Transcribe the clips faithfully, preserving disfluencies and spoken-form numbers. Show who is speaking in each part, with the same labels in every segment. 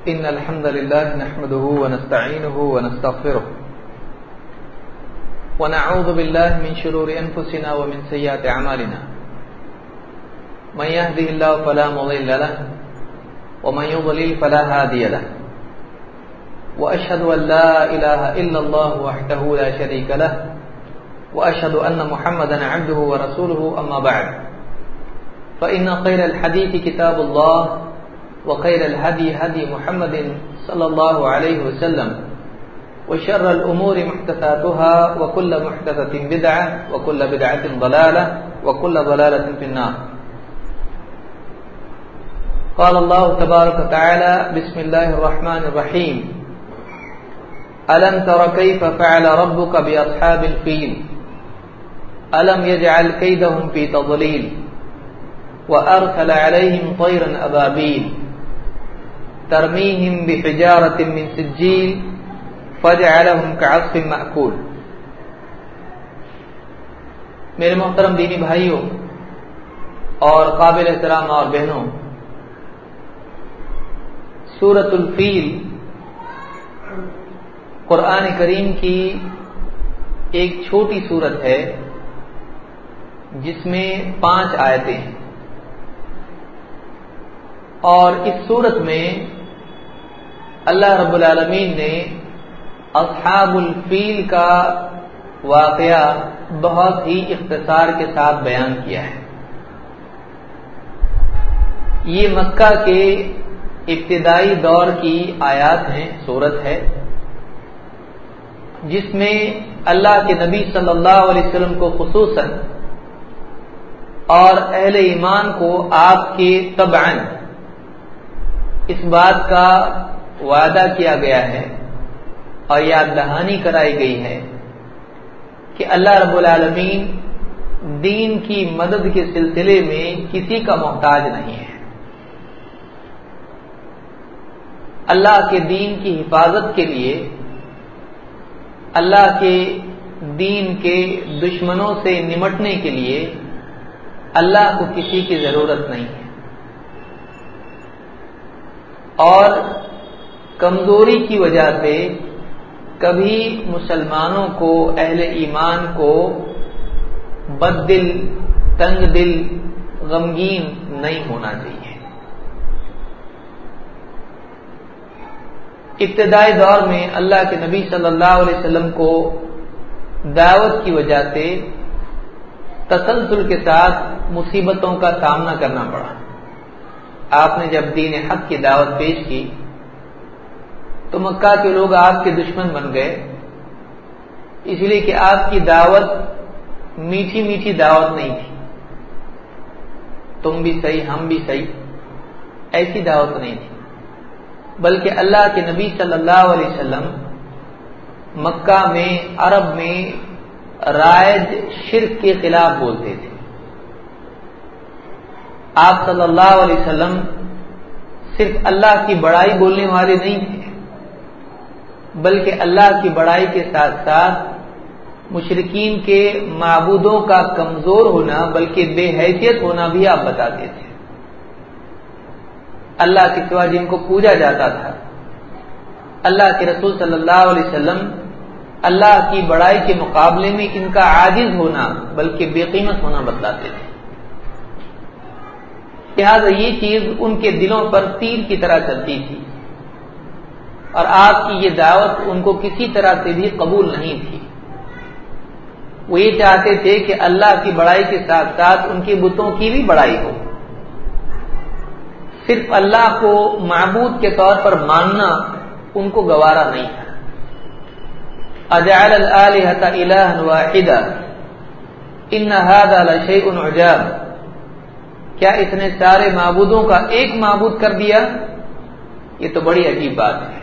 Speaker 1: إن الحمد لله نحمده ونستعينه ونستغفره ونعوذ بالله من شرور أنفسنا ومن سيئات أعمالنا من يهده الله فلا مضل له ومن يضلل فلا هادي له وأشهد أن لا إله إلا الله وحده لا شريك له وأشهد أن محمدا عبده ورسوله أما بعد فإن خير الحديث كتاب الله وخير الهدي هدي محمد صلى الله عليه وسلم وشر الأمور محدثاتها وكل محدثة بدعة وكل بدعة ضلالة وكل ضلالة في النار. قال الله تبارك وتعالى بسم الله الرحمن الرحيم ألم تر كيف فعل ربك بأصحاب الفيل ألم يجعل كيدهم في تضليل وأرسل عليهم طيرا أبابيل ترميهم بحجارة من سجيل فجعلهم كعصف مأكول. میرے محترم دینی بھائیوں اور قابل احترام اور بہنوں، سورۃ الفیل قرآن کریم کی ایک چھوٹی سورت ہے جس میں پانچ آیتیں ہیں، اور اس سورت میں اللہ رب العالمین نے اصحاب الفیل کا واقعہ بہت ہی اختصار کے ساتھ بیان کیا ہے. یہ مکہ کے ابتدائی دور کی آیات ہیں، سورت ہے جس میں اللہ کے نبی صلی اللہ علیہ وسلم کو خصوصاً اور اہل ایمان کو آپ کے تبعاً اس بات کا وعدہ کیا گیا ہے اور یاد دہانی کرائی گئی ہے کہ اللہ رب العالمین دین کی مدد کے سلسلے میں کسی کا محتاج نہیں ہے. اللہ کے دین کی حفاظت کے لیے، اللہ کے دین کے دشمنوں سے نمٹنے کے لیے اللہ کو کسی کی ضرورت نہیں ہے، اور کمزوری کی وجہ سے کبھی مسلمانوں کو، اہل ایمان کو بد دل، تنگ دل، غمگین نہیں ہونا چاہیے. ابتدائی دور میں اللہ کے نبی صلی اللہ علیہ وسلم کو دعوت کی وجہ سے تسلسل کے ساتھ مصیبتوں کا سامنا کرنا پڑا. آپ نے جب دین حق کی دعوت پیش کی تو مکہ کے لوگ آپ کے دشمن بن گئے، اس لیے کہ آپ کی دعوت میٹھی میٹھی دعوت نہیں تھی. تم بھی صحیح، ہم بھی صحیح، ایسی دعوت نہیں تھی، بلکہ اللہ کے نبی صلی اللہ علیہ وسلم مکہ میں، عرب میں رائج شرک کے خلاف بولتے تھے. آپ صلی اللہ علیہ وسلم صرف اللہ کی بڑائی بولنے والے نہیں تھے، بلکہ اللہ کی بڑائی کے ساتھ ساتھ مشرکین کے معبودوں کا کمزور ہونا بلکہ بے حیثیت ہونا بھی آپ بتاتے تھے. اللہ کے سوا جن کو پوجا جاتا تھا، اللہ کے رسول صلی اللہ علیہ وسلم اللہ کی بڑائی کے مقابلے میں ان کا عاجز ہونا بلکہ بے قیمت ہونا بتلاتے تھے. لہذا یہ چیز ان کے دلوں پر تیر کی طرح چلتی تھی، اور آپ کی یہ دعوت ان کو کسی طرح سے بھی قبول نہیں تھی. وہ یہ چاہتے تھے کہ اللہ کی بڑائی کے ساتھ ساتھ ان کے بتوں کی بھی بڑائی ہو. صرف اللہ کو معبود کے طور پر ماننا ان کو گوارا نہیں تھا. اجعل الآلہۃ الہا واحدا ان ھذا لشیء عجاب، کیا اس نے سارے معبودوں کا ایک معبود کر دیا؟ یہ تو بڑی عجیب بات ہے.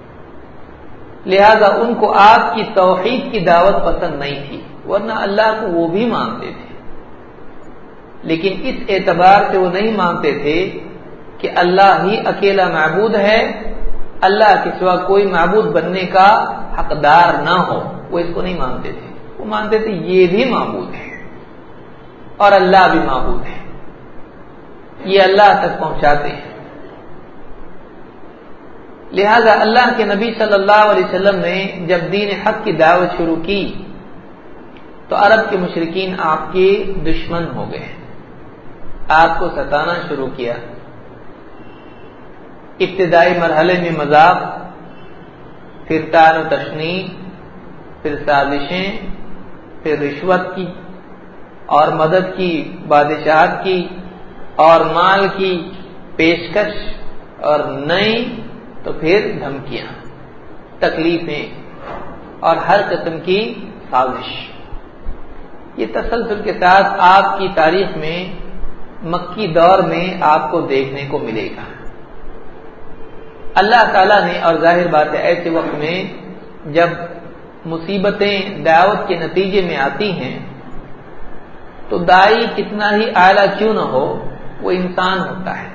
Speaker 1: لہذا ان کو آپ کی توحید کی دعوت پسند نہیں تھی، ورنہ اللہ کو وہ بھی مانتے تھے، لیکن اس اعتبار سے وہ نہیں مانتے تھے کہ اللہ ہی اکیلا معبود ہے، اللہ کے سوا کوئی معبود بننے کا حقدار نہ ہو، وہ اس کو نہیں مانتے تھے. وہ مانتے تھے یہ بھی معبود ہے اور اللہ بھی معبود ہے، یہ اللہ تک پہنچاتے ہیں. لہذا اللہ کے نبی صلی اللہ علیہ وسلم نے جب دین حق کی دعوت شروع کی تو عرب کے مشرکین آپ کے دشمن ہو گئے، آپ کو ستانا شروع کیا۔ ابتدائی مرحلے میں مذاق، پھر طعن و تشنیع، پھر سازشیں، پھر رشوت کی اور مدد کی، بادشاہت کی اور مال کی پیشکش، اور نئی تو پھر دھمکیاں، تکلیفیں اور ہر قسم کی سازش۔ یہ تسلسل کے ساتھ آپ کی تاریخ میں مکی دور میں آپ کو دیکھنے کو ملے گا۔ اللہ تعالیٰ نے، اور ظاہر بات ہے ایسے وقت میں جب مصیبتیں دعوت کے نتیجے میں آتی ہیں تو داعی کتنا ہی اعلیٰ کیوں نہ ہو، وہ انسان ہوتا ہے،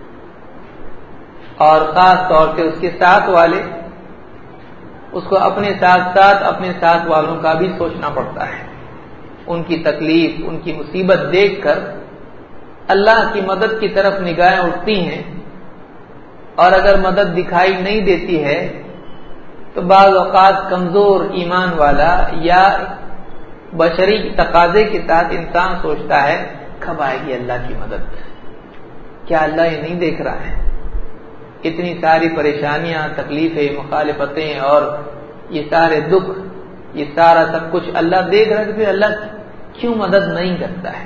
Speaker 1: اور خاص طور سے اس کے ساتھ والے، اس کو اپنے ساتھ ساتھ اپنے ساتھ والوں کا بھی سوچنا پڑتا ہے۔ ان کی تکلیف، ان کی مصیبت دیکھ کر اللہ کی مدد کی طرف نگاہیں اٹھتی ہیں، اور اگر مدد دکھائی نہیں دیتی ہے تو بعض اوقات کمزور ایمان والا یا بشری تقاضے کے ساتھ انسان سوچتا ہے کب آئے گی اللہ کی مدد، کیا اللہ یہ نہیں دیکھ رہا ہے؟ اتنی ساری پریشانیاں، تکلیفیں، مخالفتیں اور یہ سارے دکھ، یہ سارا سب کچھ اللہ دیکھ رہا ہے، تو پھر اللہ کیوں مدد نہیں کرتا ہے؟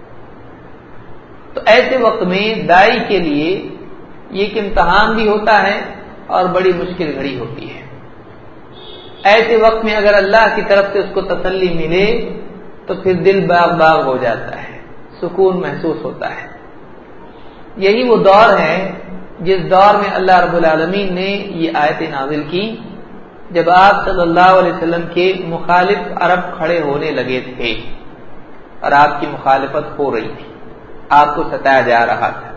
Speaker 1: تو ایسے وقت میں داعی کے لیے یہ ایک امتحان بھی ہوتا ہے اور بڑی مشکل گھڑی ہوتی ہے۔ ایسے وقت میں اگر اللہ کی طرف سے اس کو تسلی ملے تو پھر دل باغ باغ ہو جاتا ہے، سکون محسوس ہوتا ہے۔ یہی وہ دور ہے جس دور میں اللہ رب العالمین نے یہ آیت نازل کی جب آپ صلی اللہ علیہ وسلم کے مخالف عرب کھڑے ہونے لگے تھے اور آپ کی مخالفت ہو رہی تھی، آپ کو ستایا جا رہا تھا۔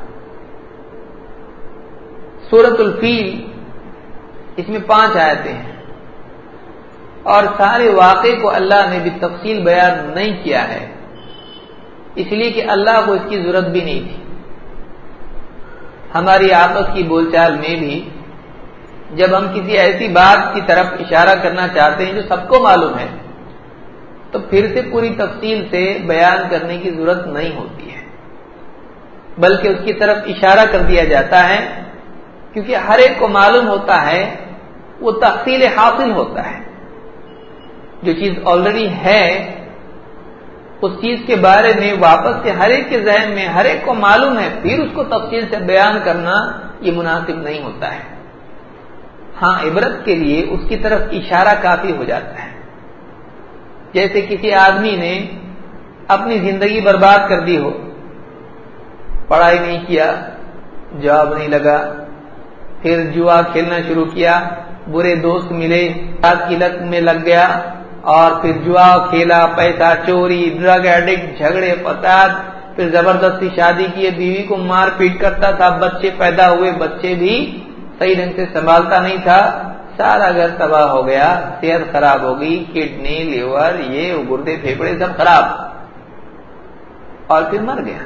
Speaker 1: سورۃ الفیل، اس میں پانچ آیتیں ہیں اور سارے واقعے کو اللہ نے بھی تفصیل بیان نہیں کیا ہے، اس لیے کہ اللہ کو اس کی ضرورت بھی نہیں تھی۔ ہماری آپس کی بول چال میں بھی جب ہم کسی ایسی بات کی طرف اشارہ کرنا چاہتے ہیں جو سب کو معلوم ہے تو پھر سے پوری تفصیل سے بیان کرنے کی ضرورت نہیں ہوتی ہے، بلکہ اس کی طرف اشارہ کر دیا جاتا ہے، کیونکہ ہر ایک کو معلوم ہوتا ہے وہ تحصیل حاصل ہوتا ہے۔ جو چیز آلریڈی ہے اس چیز کے بارے میں واپس سے ہر ایک کے ذہن میں ہر ایک کو معلوم ہے، پھر اس کو تفصیل سے بیان کرنا یہ مناسب نہیں ہوتا ہے۔ ہاں، عبرت کے لیے اس کی طرف اشارہ کافی ہو جاتا ہے۔ جیسے کسی آدمی نے اپنی زندگی برباد کر دی ہو، پڑھائی نہیں کیا، جاب نہیں لگا، پھر جوا کھیلنا شروع کیا، برے دوست ملے، رات کی لت میں لگ گیا اور پھر جوا کھیلا، پیسہ چوری، ڈرگ ایڈکٹ، جھگڑے فساد، پھر زبردستی شادی کی، بیوی کو مار پیٹ کرتا تھا، بچے پیدا ہوئے، بچے بھی صحیح ڈھنگ سے سنبھالتا نہیں تھا، سارا گھر تباہ ہو گیا، صحت خراب ہو گئی، کڈنی، لیور، یہ گردے پھیپڑے سب خراب، اور پھر مر گیا۔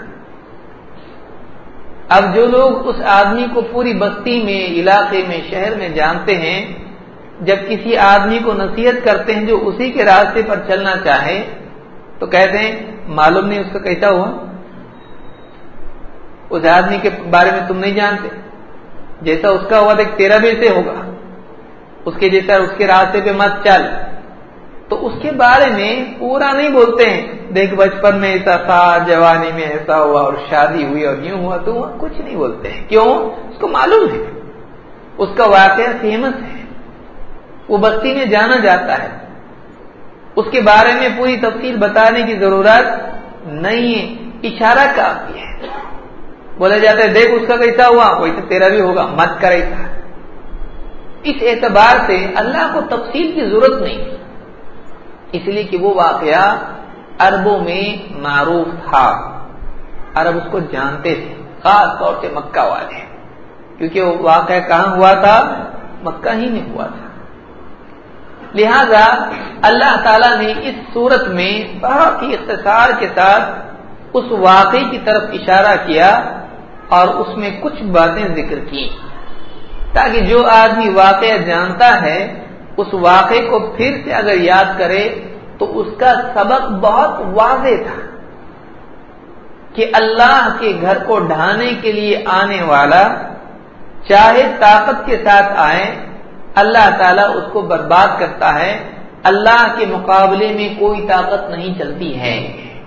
Speaker 1: اب جو لوگ اس آدمی کو پوری بستی میں، علاقے میں، شہر میں جانتے ہیں، جب کسی آدمی کو نصیحت کرتے ہیں جو اسی کے راستے پر چلنا چاہے تو کہتے ہیں معلوم نہیں اس کا کیسا ہوا، اس آدمی کے بارے میں تم نہیں جانتے، جیسا اس کا ہوا دیکھ تیرا بھی ایسے ہوگا، اس کے جیسا اس کے راستے پہ مت چل۔ تو اس کے بارے میں پورا نہیں بولتے ہیں، دیکھ بچپن میں ایسا تھا، جوانی میں ایسا ہوا، اور شادی ہوئی اور یوں ہوا تو ہوا، کچھ نہیں بولتے ہیں۔ کیوں؟ اس کو معلوم ہے، اس کا واقعہ فیمس ہے، وہ بستی میں جانا جاتا ہے، اس کے بارے میں پوری تفصیل بتانے کی ضرورت نہیں ہے، اشارہ کافی ہے۔ بولا جاتا ہے دیکھ اس کا کیسا ہوا، ویسے تیرا بھی ہوگا، مت کر ایسا۔ اس اعتبار سے اللہ کو تفصیل کی ضرورت نہیں، اس لیے کہ وہ واقعہ عربوں میں معروف تھا، عرب اس کو جانتے تھے، خاص طور سے مکہ والے، کیونکہ وہ واقعہ کہاں ہوا تھا؟ مکہ ہی میں ہوا تھا۔ لہذا اللہ تعالیٰ نے اس صورت میں بہت ہی اختصار کے ساتھ اس واقعے کی طرف اشارہ کیا اور اس میں کچھ باتیں ذکر کی تاکہ جو آدمی واقعہ جانتا ہے اس واقعے کو پھر سے اگر یاد کرے تو اس کا سبق بہت واضح تھا کہ اللہ کے گھر کو ڈھانے کے لیے آنے والا چاہے طاقت کے ساتھ آئے اللہ تعالیٰ اس کو برباد کرتا ہے، اللہ کے مقابلے میں کوئی طاقت نہیں چلتی ہے،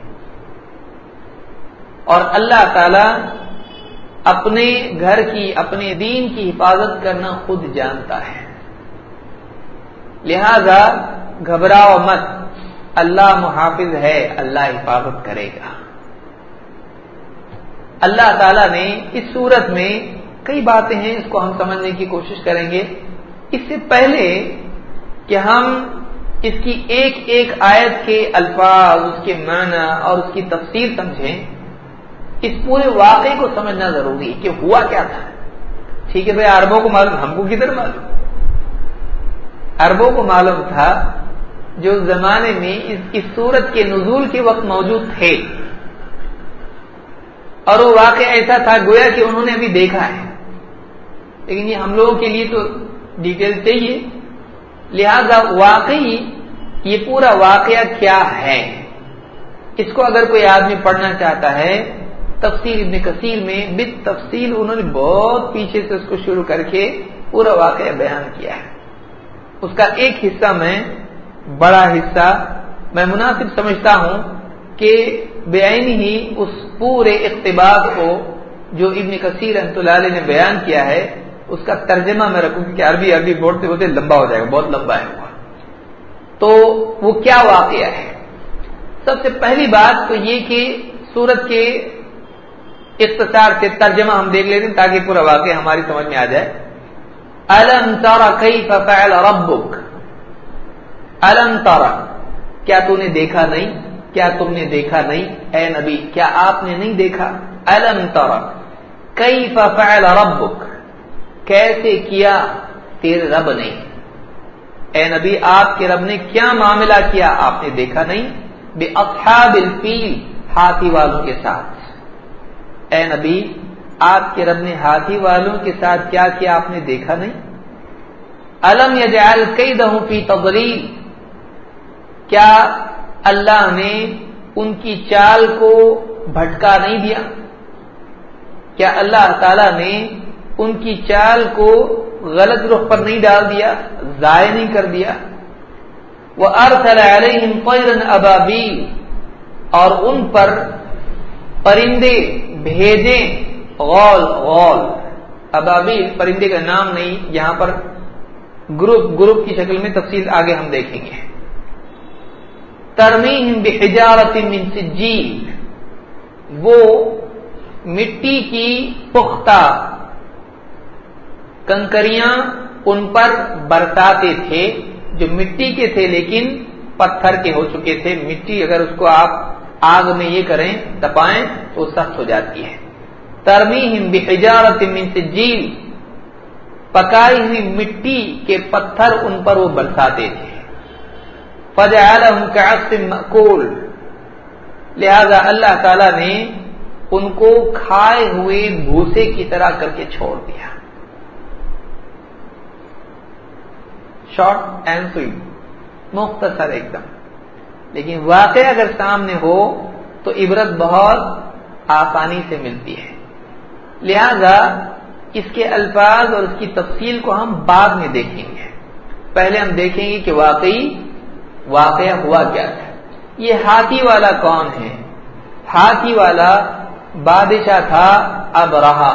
Speaker 1: اور اللہ تعالیٰ اپنے گھر کی اپنے دین کی حفاظت کرنا خود جانتا ہے۔ لہذا گھبراؤ مت، اللہ محافظ ہے، اللہ حفاظت کرے گا۔ اللہ تعالیٰ نے اس صورت میں کئی باتیں ہیں، اس کو ہم سمجھنے کی کوشش کریں گے۔ اس سے پہلے کہ ہم اس کی ایک ایک آیت کے الفاظ، اس کے معنی اور اس کی تفسیر سمجھیں، اس پورے واقعے کو سمجھنا ضروری ہے کہ ہوا کیا تھا۔ ٹھیک ہے بھائی، عربوں کو معلوم، ہم کو کدھر معلوم؟ عربوں کو معلوم تھا جو زمانے میں اس اس سورت کے نزول کے وقت موجود تھے، اور وہ واقعہ ایسا تھا گویا کہ انہوں نے ابھی دیکھا ہے، لیکن یہ ہم لوگوں کے لیے تو ڈیٹیل چاہیے۔ لہذا واقعی یہ پورا واقعہ کیا ہے، اس کو اگر کوئی آدمی پڑھنا چاہتا ہے، تفسیر ابن کثیر میں بالتفصیل انہوں نے بہت پیچھے سے اس کو شروع کر کے پورا واقعہ بیان کیا ہے۔ اس کا ایک حصہ میں بڑا حصہ میں مناسب سمجھتا ہوں کہ بعین ہی اس پورے اقتباس کو جو ابن کثیر رحمۃ اللہ علیہ نے بیان کیا ہے اس کا ترجمہ میں رکھوں کہ عربی عربی بولتے بولتے لمبا ہو جائے گا، بہت لمبا ہے وہ۔ تو وہ کیا واقعہ ہے؟ سب سے پہلی بات تو یہ کہ سورت کے اختصار سے ترجمہ ہم دیکھ لیتے ہیں تاکہ پورا واقعہ ہماری سمجھ میں آ جائے۔ الم تر کیف فعل ربک، الم تر، کیا تو نے دیکھا نہیں، کیا تم نے دیکھا نہیں اے نبی، کیا آپ نے نہیں دیکھا؟ الم تر کیف فعل ربک، کیسے کیا تیرے رب نے، اے نبی آپ کے رب نے کیا معاملہ کیا آپ نے دیکھا نہیں؟ باصحاب الفیل، ہاتھی والوں کے ساتھ، اے نبی آپ کے رب نے ہاتھی والوں کے ساتھ کیا کیا آپ نے دیکھا نہیں؟ الم یجعل کیدہم فی تضلیل، کیا اللہ نے ان کی چال کو بھٹکا نہیں دیا؟ کیا اللہ تعالی نے ان کی چال کو غلط رخ پر نہیں ڈال دیا، ضائع نہیں کر دیا؟ وَأَرْسَلَ عَلَيْهِمْ طَيْرًا أَبَابِيلَ، اور ان پر پرندے بھیجیں، غول غول، ابابیل پرندے کا نام نہیں، یہاں پر گروپ گروپ کی شکل میں تفصیل آگے ہم دیکھیں گے۔ ترمیہم بحجارۃ من سجیل، وہ مٹی کی پختہ کنکریاں ان پر برساتے تھے، جو مٹی کے تھے لیکن پتھر کے ہو چکے تھے۔ مٹی اگر اس کو آپ آگ میں یہ کریں تپائیں تو سخت ہو جاتی ہے۔ ترمیہم بحجارۃ من سجیل، پکائی ہوئی مٹی کے پتھر ان پر وہ برساتے تھے۔ فجعلہم کعصف مأکول، لہذا اللہ تعالی نے ان کو کھائے ہوئے بھوسے کی طرح کر کے چھوڑ دیا۔ شارٹ اینڈ سویٹ، مختصر ایک دم، لیکن واقعہ اگر سامنے ہو تو عبرت بہت آسانی سے ملتی ہے۔ لہذا اس کے الفاظ اور اس کی تفصیل کو ہم بعد میں دیکھیں گے، پہلے ہم دیکھیں گے کہ واقعی واقعہ ہوا کیا تھا۔ یہ ہاتھی والا کون ہے؟ ہاتھی والا بادشاہ تھا ابرہہ،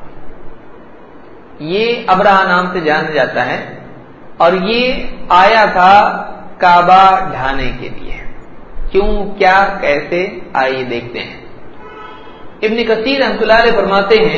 Speaker 1: یہ ابرہہ نام سے جانا جاتا ہے، اور یہ آیا تھا کعبہ ڈھانے کے لیے۔ کیوں، کیا، کیسے، آئیے دیکھتے ہیں۔ ابن کثیر رحمۃ اللہ علیہ فرماتے ہیں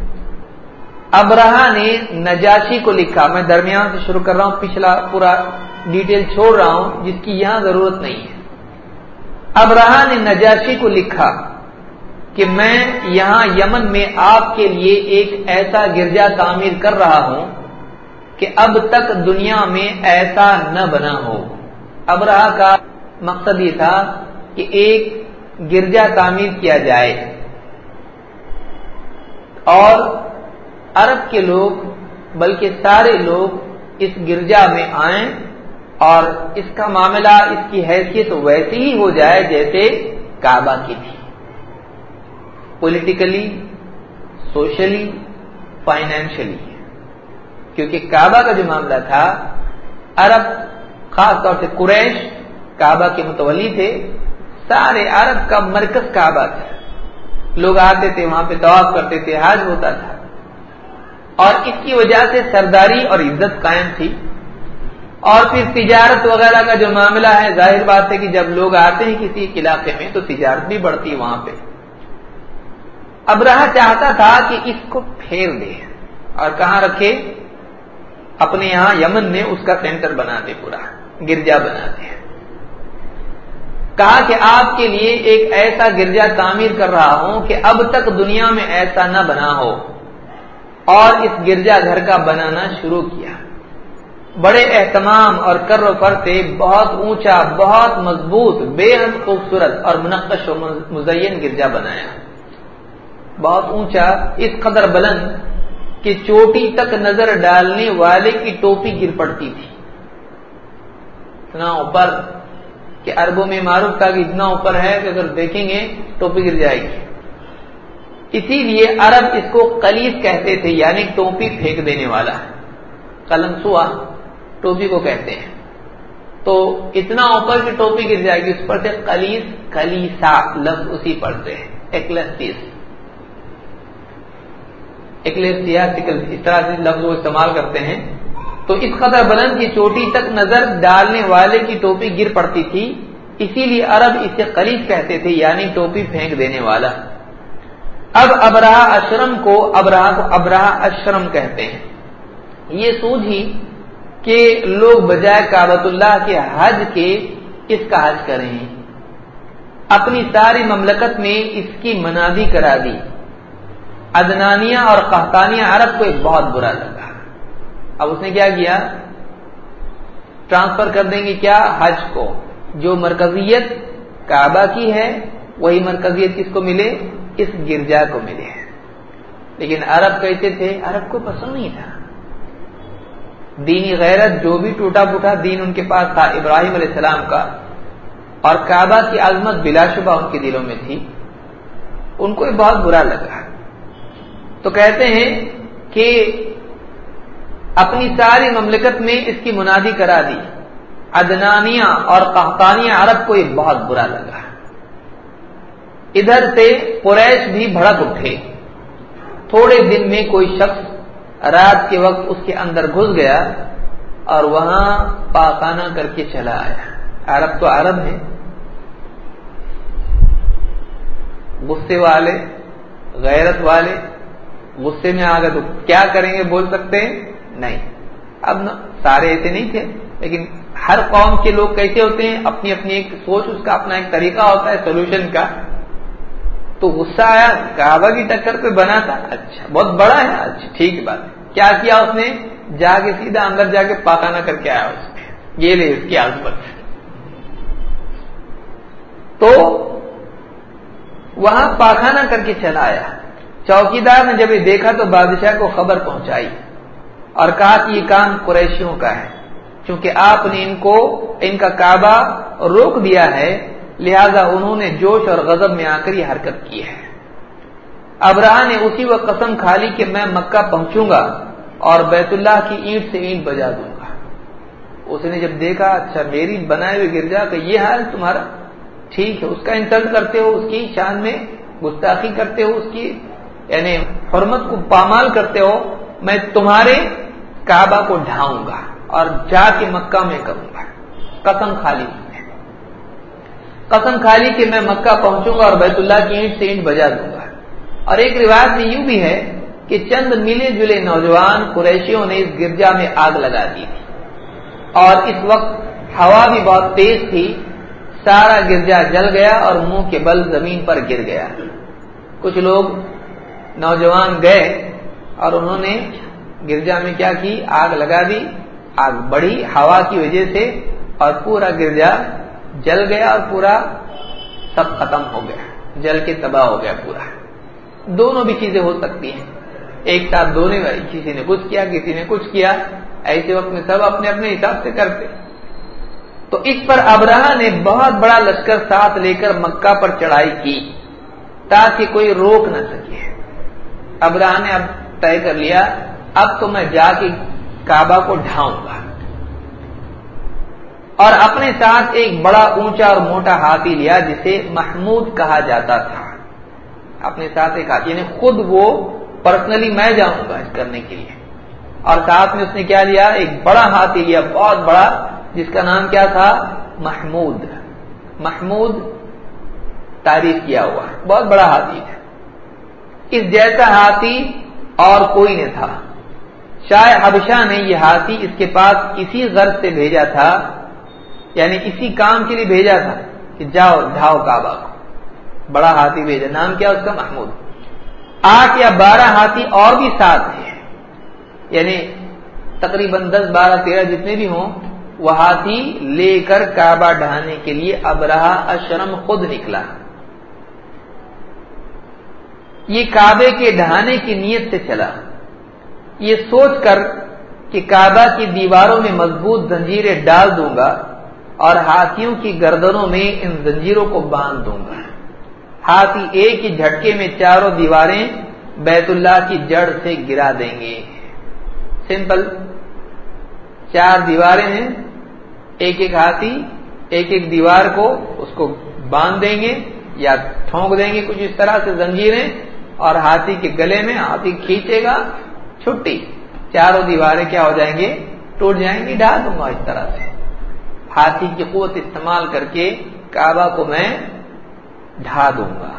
Speaker 1: ابرہہ نے نجاشی کو لکھا، میں درمیان سے شروع کر رہا ہوں، پچھلا پورا ڈیٹیل چھوڑ رہا ہوں جس کی یہاں ضرورت نہیں ہے۔ ابرہہ نے نجاشی کو لکھا کہ میں یہاں یمن میں آپ کے لیے ایک ایسا گرجا تعمیر کر رہا ہوں کہ اب تک دنیا میں ایسا نہ بنا ہو۔ ابرہہ کا مقصد یہ تھا کہ ایک گرجا تعمیر کیا جائے، اور عرب کے لوگ بلکہ سارے لوگ اس گرجا میں آئیں اور اس کا معاملہ، اس کی حیثیت ویسی ہی ہو جائے جیسے کعبہ کی تھی، پولیٹیکلی، سوشلی، فائنینشلی، کیونکہ کعبہ کا جو معاملہ تھا، عرب خاص طور سے قریش کعبہ کے متولی تھے، سارے عرب کا مرکز کعبہ تھا، لوگ آتے تھے وہاں پہ طواف کرتے تھے، حج ہوتا تھا، اور اس کی وجہ سے سرداری اور عزت قائم تھی۔ اور پھر تجارت وغیرہ کا جو معاملہ ہے، ظاہر بات ہے کہ جب لوگ آتے ہیں کسی علاقے میں تو تجارت بھی بڑھتی ہے وہاں پہ۔ ابرہہ چاہتا تھا کہ اس کو پھیر دے اور کہاں رکھے؟ اپنے یہاں یمن میں اس کا سینٹر بنا دے، پورا گرجا بنا دے۔ کہا کہ آپ کے لیے ایک ایسا گرجا تعمیر کر رہا ہوں کہ اب تک دنیا میں ایسا نہ بنا ہو، اور اس گرجا گھر کا بنانا شروع کیا۔ بڑے اہتمام اور کر و فر سے بہت اونچا، بہت مضبوط، بے حد خوبصورت اور منقش و مزین گرجا بنایا، بہت اونچا، اس قدر بلند کہ چوٹی تک نظر ڈالنے والے کی ٹوپی گر پڑتی تھی، اتنا اوپر کہ عربوں میں معروف تھا کہ اتنا اوپر ہے کہ اگر دیکھیں گے ٹوپی گر جائے گی۔ اسی لیے عرب اس کو قلیس کہتے تھے، یعنی ٹوپی پھینک دینے والا، قلمسوا ٹوپی کو کہتے ہیں۔ تو اتنا اوپر کی ٹوپی گر جائے گی، اس پر سے قلیس، کلیسا لفظ اسی پر سے ہے، ایکلیسیس، ایکلیسیا، اس طرح سے لفظ وہ استعمال کرتے ہیں۔ تو اس قدر بلند کی چوٹی تک نظر ڈالنے والے کی ٹوپی گر پڑتی تھی، اسی لیے عرب اسے قلیس کہتے تھے، یعنی ٹوپی پھینک دینے والا۔ اب ابرہہ اشرم کو ابرہہ کو ابرہہ اشرم کہتے ہیں۔ یہ سوجھی کہ لوگ بجائے کعبۃ اللہ کے حج کے اس کا حج کریں، اپنی ساری مملکت میں اس کی منادی کرا دی۔ عدنانیہ اور قحطانیہ عرب کو ایک بہت برا لگا۔ اب اس نے کیا کیا؟ ٹرانسفر کر دیں گے کیا؟ حج کو، جو مرکزیت کعبہ کی ہے وہی مرکزیت کس کو ملے؟ اس گرجا کو ملے۔ لیکن عرب کیسے تھے؟ عرب کو پسند نہیں تھا، دینی غیرت، جو بھی ٹوٹا پھوٹا دین ان کے پاس تھا ابراہیم علیہ السلام کا، اور کعبہ کی عظمت بلا شبہ ان کے دلوں میں تھی، ان کو یہ بہت برا لگا۔ تو کہتے ہیں کہ اپنی ساری مملکت میں اس کی منادی کرا دی۔ عدنانیہ اور قحطانیہ عرب کو یہ بہت برا لگا۔ ادھر سے قریش بھی بھڑک اٹھے۔ تھوڑے دن میں کوئی شخص رات کے وقت اس کے اندر گھس گیا اور وہاں پاخانہ کر کے چلا آیا۔ عرب تو عرب ہے، غصے والے، غیرت والے، غصے میں آ گئے تو کیا کریں گے؟ بول سکتے ہیں نہیں۔ اب سارے ایسے نہیں تھے، لیکن ہر قوم کے لوگ کیسے ہوتے ہیں، اپنی اپنی ایک سوچ، اس کا اپنا ایک طریقہ ہوتا ہے سولوشن کا۔ تو غصہ آیا، کعبہ کی ٹکر پہ بنا تھا، اچھا بہت بڑا ہے، اچھا ٹھیک ہے بات۔ کیا کیا اس نے؟ جا کے سیدھا اندر جا کے پاخانہ کر کے آیا اس میں، یہ لے اس کی عظمت۔ تو وہاں پاخانہ کر کے چلا آیا۔ چوکیدار نے جب یہ دیکھا تو بادشاہ کو خبر پہنچائی اور کہا کہ یہ کام قریشیوں کا ہے، چونکہ آپ نے ان کو ان کا کعبہ روک دیا ہے، لہذا انہوں نے جوش اور غضب میں آ کر یہ حرکت کی ہے۔ ابرہہ نے اسی وقت قسم کھا لی کہ میں مکہ پہنچوں گا اور بیت اللہ کی اینٹ سے اینٹ بجا دوں گا۔ اس نے جب دیکھا، اچھا میری بنائے ہوئے گرجا کا یہ حال تمہارا، ٹھیک ہے، اس کا انسلٹ کرتے ہو، اس کی شان میں گستاخی کرتے ہو، اس کی یعنی حرمت کو پامال کرتے ہو، میں تمہارے کعبہ کو ڈھاؤں گا اور جا کے مکہ میں کروں گا۔ قسم کھا لی، قسم کھا لی کہ میں مکہ پہنچوں گا اور بیت اللہ کی اینٹ سے اینٹ بجا دوں گا۔ اور ایک روایت میں یوں بھی ہے کہ چند ملے جلے نوجوان قریشیوں نے اس گرجا میں آگ لگا دی تھی، اور اس وقت ہوا بھی بہت تیز تھی، سارا گرجا جل گیا اور منہ کے بل زمین پر گر گیا۔ کچھ لوگ نوجوان گئے اور انہوں نے گرجا میں کیا کی؟ آگ لگا دی، آگ بڑھی ہوا کی وجہ سے اور پورا گرجا جل گیا اور پورا سب ختم ہو گیا، جل کے تباہ ہو گیا پورا۔ دونوں بھی چیزیں ہو سکتی ہیں، ایک ساتھ دو نے بھائی کسی نے کچھ کیا کسی نے کچھ کیا، ایسے وقت میں سب اپنے اپنے حساب سے کرتے. تو اس پر ابرہہ نے بہت بڑا لشکر ساتھ لے کر مکہ پر چڑھائی کی تاکہ کوئی روک نہ سکے. ابرہہ نے اب طے کر لیا اب تو میں جا کے کعبہ کو ڈھاؤں گا، اور اپنے ساتھ ایک بڑا اونچا اور موٹا ہاتھی لیا جسے محمود کہا جاتا تھا. اپنے ساتھ ایک ہاتھی، یعنی خود وہ پرسنلی میں جاؤں گا اس کرنے کے لیے، اور ساتھ میں اس نے کیا لیا؟ ایک بڑا ہاتھی لیا بہت بڑا، جس کا نام کیا تھا؟ محمود. محمود تعریف کیا ہوا بہت بڑا ہاتھی تھا. اس جیسا ہاتھی اور کوئی نہیں تھا. شاہ حبشہ نے یہ ہاتھی اس کے پاس اسی غرض سے بھیجا تھا، یعنی اسی کام کے لیے بھیجا تھا کہ جاؤ ڈھاؤ کعبہ کو. بڑا ہاتھی بھیجا، نام کیا اس کا؟ محمود. آٹھ یا بارہ ہاتھی اور بھی ساتھ تھے، یعنی تقریباً دس بارہ تیرہ جتنے بھی ہوں، وہ ہاتھی لے کر کعبہ ڈھانے کے لیے ابرہہ اشرم خود نکلا. یہ کعبے کے ڈھانے کی نیت سے چلا، یہ سوچ کر کہ کعبہ کی دیواروں میں مضبوط زنجیریں ڈال دوں گا اور ہاتھیوں کی گردنوں میں ان زنجیروں کو باندھ دوں گا. ہاتھی ایک ہی جھٹکے میں چاروں دیواریں بیت اللہ کی جڑ سے گرا دیں گے. سمپل، چار دیواریں ہیں، ایک ایک ہاتھی ایک ایک دیوار کو اس کو باندھ دیں گے یا ٹھونک دیں گے کچھ اس طرح سے زنجیریں، اور ہاتھی کے گلے میں ہاتھی کھینچے گا، چھٹی، چاروں دیواریں کیا ہو جائیں گے؟ ٹوٹ جائیں گی. ڈھا دوں گا اس طرح سے. ہاتھی کی قوت استعمال کر کے کعبہ کو میں ڈھا دوں گا.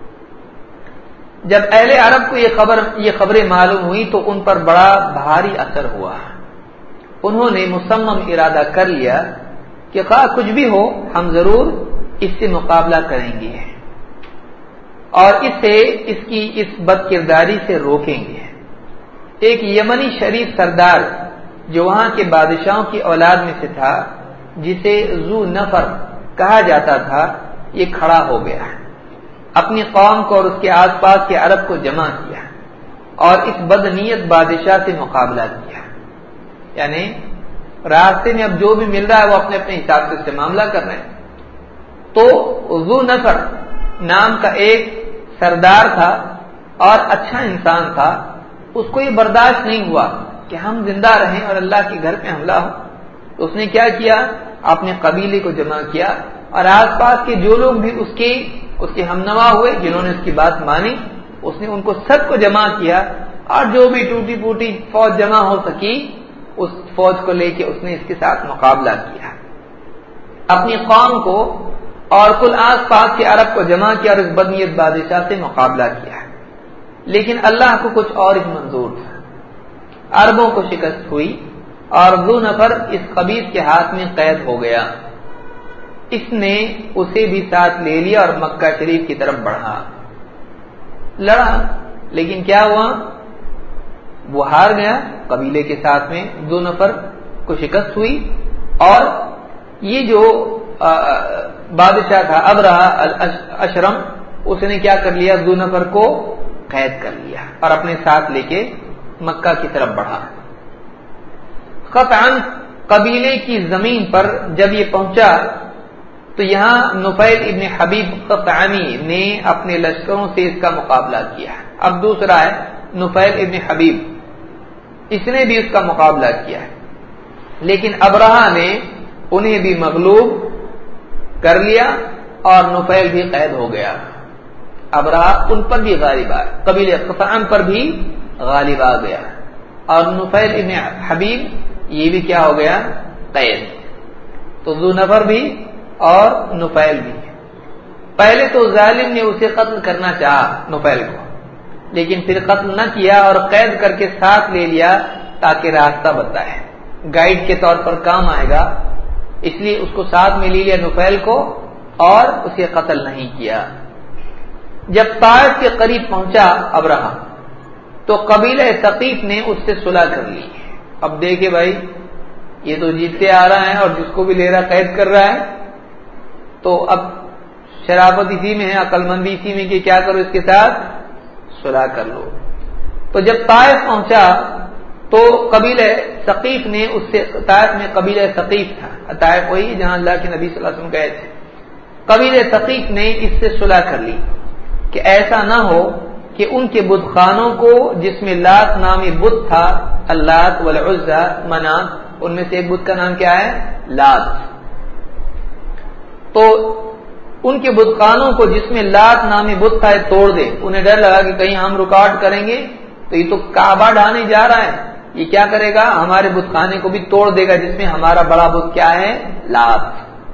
Speaker 1: جب اہل عرب کو یہ خبر یہ خبریں معلوم ہوئی تو ان پر بڑا بھاری اثر ہوا. انہوں نے مصمم ارادہ کر لیا کہ خواہ کچھ بھی ہو ہم ضرور اس سے مقابلہ کریں گے اور اسے اس کی اس بد کرداری سے روکیں گے. ایک یمنی شریف سردار جو وہاں کے بادشاہوں کی اولاد میں سے تھا، جسے ذو نفر کہا جاتا تھا، یہ کھڑا ہو گیا، اپنی قوم کو اور اس کے آس پاس کے عرب کو جمع کیا اور اس بدنیت بادشاہ سے مقابلہ کیا. یعنی راستے میں اب جو بھی مل رہا ہے وہ اپنے اپنے حساب سے معاملہ کر رہے ہیں. تو ذو نفر نام کا ایک سردار تھا اور اچھا انسان تھا. اس کو یہ برداشت نہیں ہوا کہ ہم زندہ رہیں اور اللہ کے گھر پہ حملہ ہو. تو اس نے کیا کیا؟ اپنے قبیلے کو جمع کیا اور آس پاس کے جو لوگ بھی اس کے اس کے ہمنوا ہوئے، جنہوں نے اس کی بات مانی، اس نے ان کو سب کو جمع کیا اور جو بھی ٹوٹی پوٹی فوج جمع ہو سکی اس فوج کو لے کے اس نے اس کے ساتھ مقابلہ کیا. اپنی قوم کو اور کل آس پاس کے عرب کو جمع کیا اور اس بدنیت بادشاہ سے مقابلہ کیا. لیکن اللہ کو کچھ اور ہی منظور تھا. عربوں کو شکست ہوئی اور ذو نفر اس خبیث کے ہاتھ میں قید ہو گیا. اس نے اسے بھی ساتھ لے لیا اور مکہ شریف کی طرف بڑھا. لڑا لیکن کیا ہوا؟ وہ ہار گیا. قبیلے کے ساتھ میں ذو نفر کو شکست ہوئی اور یہ جو بادشاہ تھا ابرہہ اشرم، اس نے کیا کر لیا؟ ذو نفر کو قید کر لیا اور اپنے ساتھ لے کے مکہ کی طرف بڑھا. قطعاً قبیلے کی زمین پر جب یہ پہنچا تو یہاں نفیل ابن حبیب قطعانی نے اپنے لشکروں سے اس کا مقابلہ کیا. اب دوسرا ہے نفیل ابن حبیب، اس نے بھی اس کا مقابلہ کیا، لیکن ابرہہ نے انہیں بھی مغلوب کر لیا اور نفیل بھی قید ہو گیا. ابرہہ ان پر بھی غالب آ قبیلے قطعان پر بھی غالب آ گیا اور نفیل ابن حبیب یہ بھی کیا ہو گیا؟ قید. تو ذو نفر بھی اور نفیل بھی. پہلے تو ظالم نے اسے قتل کرنا چاہا نفیل کو، لیکن پھر قتل نہ کیا اور قید کر کے ساتھ لے لیا تاکہ راستہ بتائے، گائیڈ کے طور پر کام آئے گا، اس لیے اس کو ساتھ میں لے لیا نفیل کو اور اسے قتل نہیں کیا. جب طائف کے قریب پہنچا ابرہہ تو قبیلہ ثقیف نے اس سے صلح کر لی. اب دیکھے بھائی یہ تو جیتتے آ رہا ہے اور جس کو بھی لے رہا قید کر رہا ہے، تو اب شرافت اسی میں ہے، عقل مندی اسی میں کہ کیا کرو اس کے ساتھ صلح کر لو. تو جب طائف پہنچا تو قبیلہ ثقیف نے اس سے، طائف میں قبیلہ ثقیف تھا، طائف وہی جہاں اللہ کے نبی صلی اللہ علیہ وسلم گئے تھے، قبیلہ ثقیف نے اس سے صلح کر لی کہ ایسا نہ ہو کہ ان کے بت خانوں کو، جس میں لات نامی بت تھا، اللات والعزى منات، ان میں سے ایک بت کا نام کیا ہے؟ لات، تو ان کے بت خانوں کو جس میں لات نامی بت تھا توڑ دے۔ انہیں ڈر لگا کہ کہیں ہم رکاوٹ کریں گے تو یہ تو کعبہ ڈھانے جا رہا ہے، یہ کیا کرے گا؟ ہمارے بت خانے کو بھی توڑ دے گا جس میں ہمارا بڑا بت کیا ہے؟ لات۔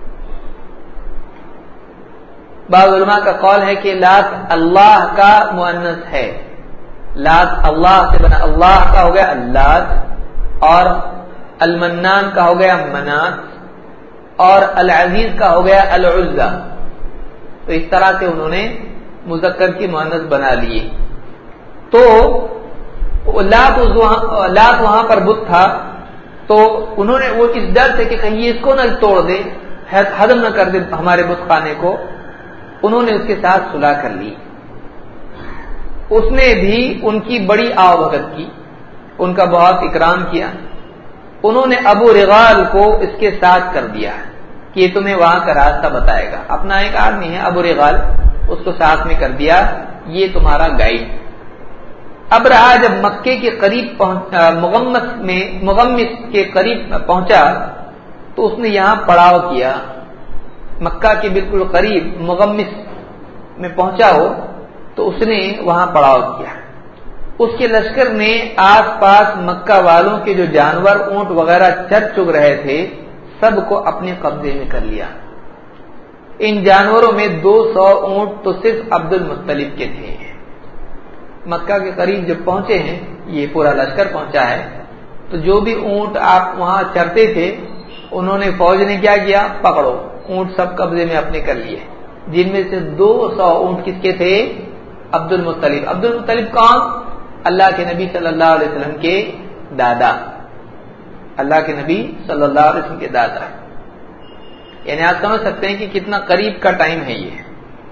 Speaker 1: بعض علماء کا قول ہے کہ لات اللہ کا مؤنث ہے، لات اللہ سے بنا، اللہ کا ہو گیا اللات، اور المنان کا ہو گیا منات، اور العزیز کا ہو گیا العزى، تو اس طرح سے انہوں نے مذکر کی مؤنث بنا لیے۔ تو لات لات وہاں پر بت تھا، تو انہوں نے وہ اس ڈر سے کہ کہیں اس کو نہ توڑ دے، ہدم نہ کر دے ہمارے بت خانے کو، انہوں نے اس کے ساتھ صلح کر لی۔ اس نے بھی ان کی بڑی آو بھگت کی، ان کا بہت اکرام کیا۔ انہوں نے ابو رغال کو اس کے ساتھ کر دیا کہ یہ تمہیں وہاں کا راستہ بتائے گا، اپنا ایک آدمی ہے ابو رغال، اس کو ساتھ میں کر دیا، یہ تمہارا گائیڈ۔ اب رہا جب مکے کے قریب مغمس میں مغمس کے قریب پہنچا تو اس نے یہاں پڑاؤ کیا، مکہ کے بالکل قریب مغمس میں پہنچا ہو تو اس نے وہاں پڑاؤ کیا۔ اس کے لشکر نے آس پاس مکہ والوں کے جو جانور اونٹ وغیرہ چر چگ رہے تھے سب کو اپنے قبضے میں کر لیا۔ ان جانوروں میں دو سو اونٹ تو صرف عبد المطلب کے تھے۔ مکہ کے قریب جب پہنچے ہیں، یہ پورا لشکر پہنچا ہے، تو جو بھی اونٹ آپ وہاں چرتے تھے انہوں نے، فوج نے کیا کیا؟ پکڑو، اونٹ سب قبضے میں اپنے کر لیے، جن میں سے دو سو اونٹ کس کے تھے؟ عبد المطلب۔ عبد المطلب کون؟ اللہ کے نبی صلی اللہ علیہ وسلم کے دادا، اللہ کے نبی صلی اللہ علیہ وسلم کے دادا، یعنی آپ سمجھ سکتے ہیں کہ کتنا قریب کا ٹائم ہے یہ۔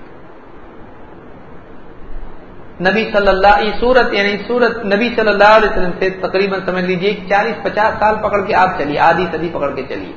Speaker 1: نبی صلی اللہ یہ سورت یعنی سورت نبی صلی اللہ علیہ وسلم سے تقریباً سمجھ لیجیے چالیس پچاس سال پکڑ کے آپ چلیے، آدھی صدی پکڑ کے چلیے۔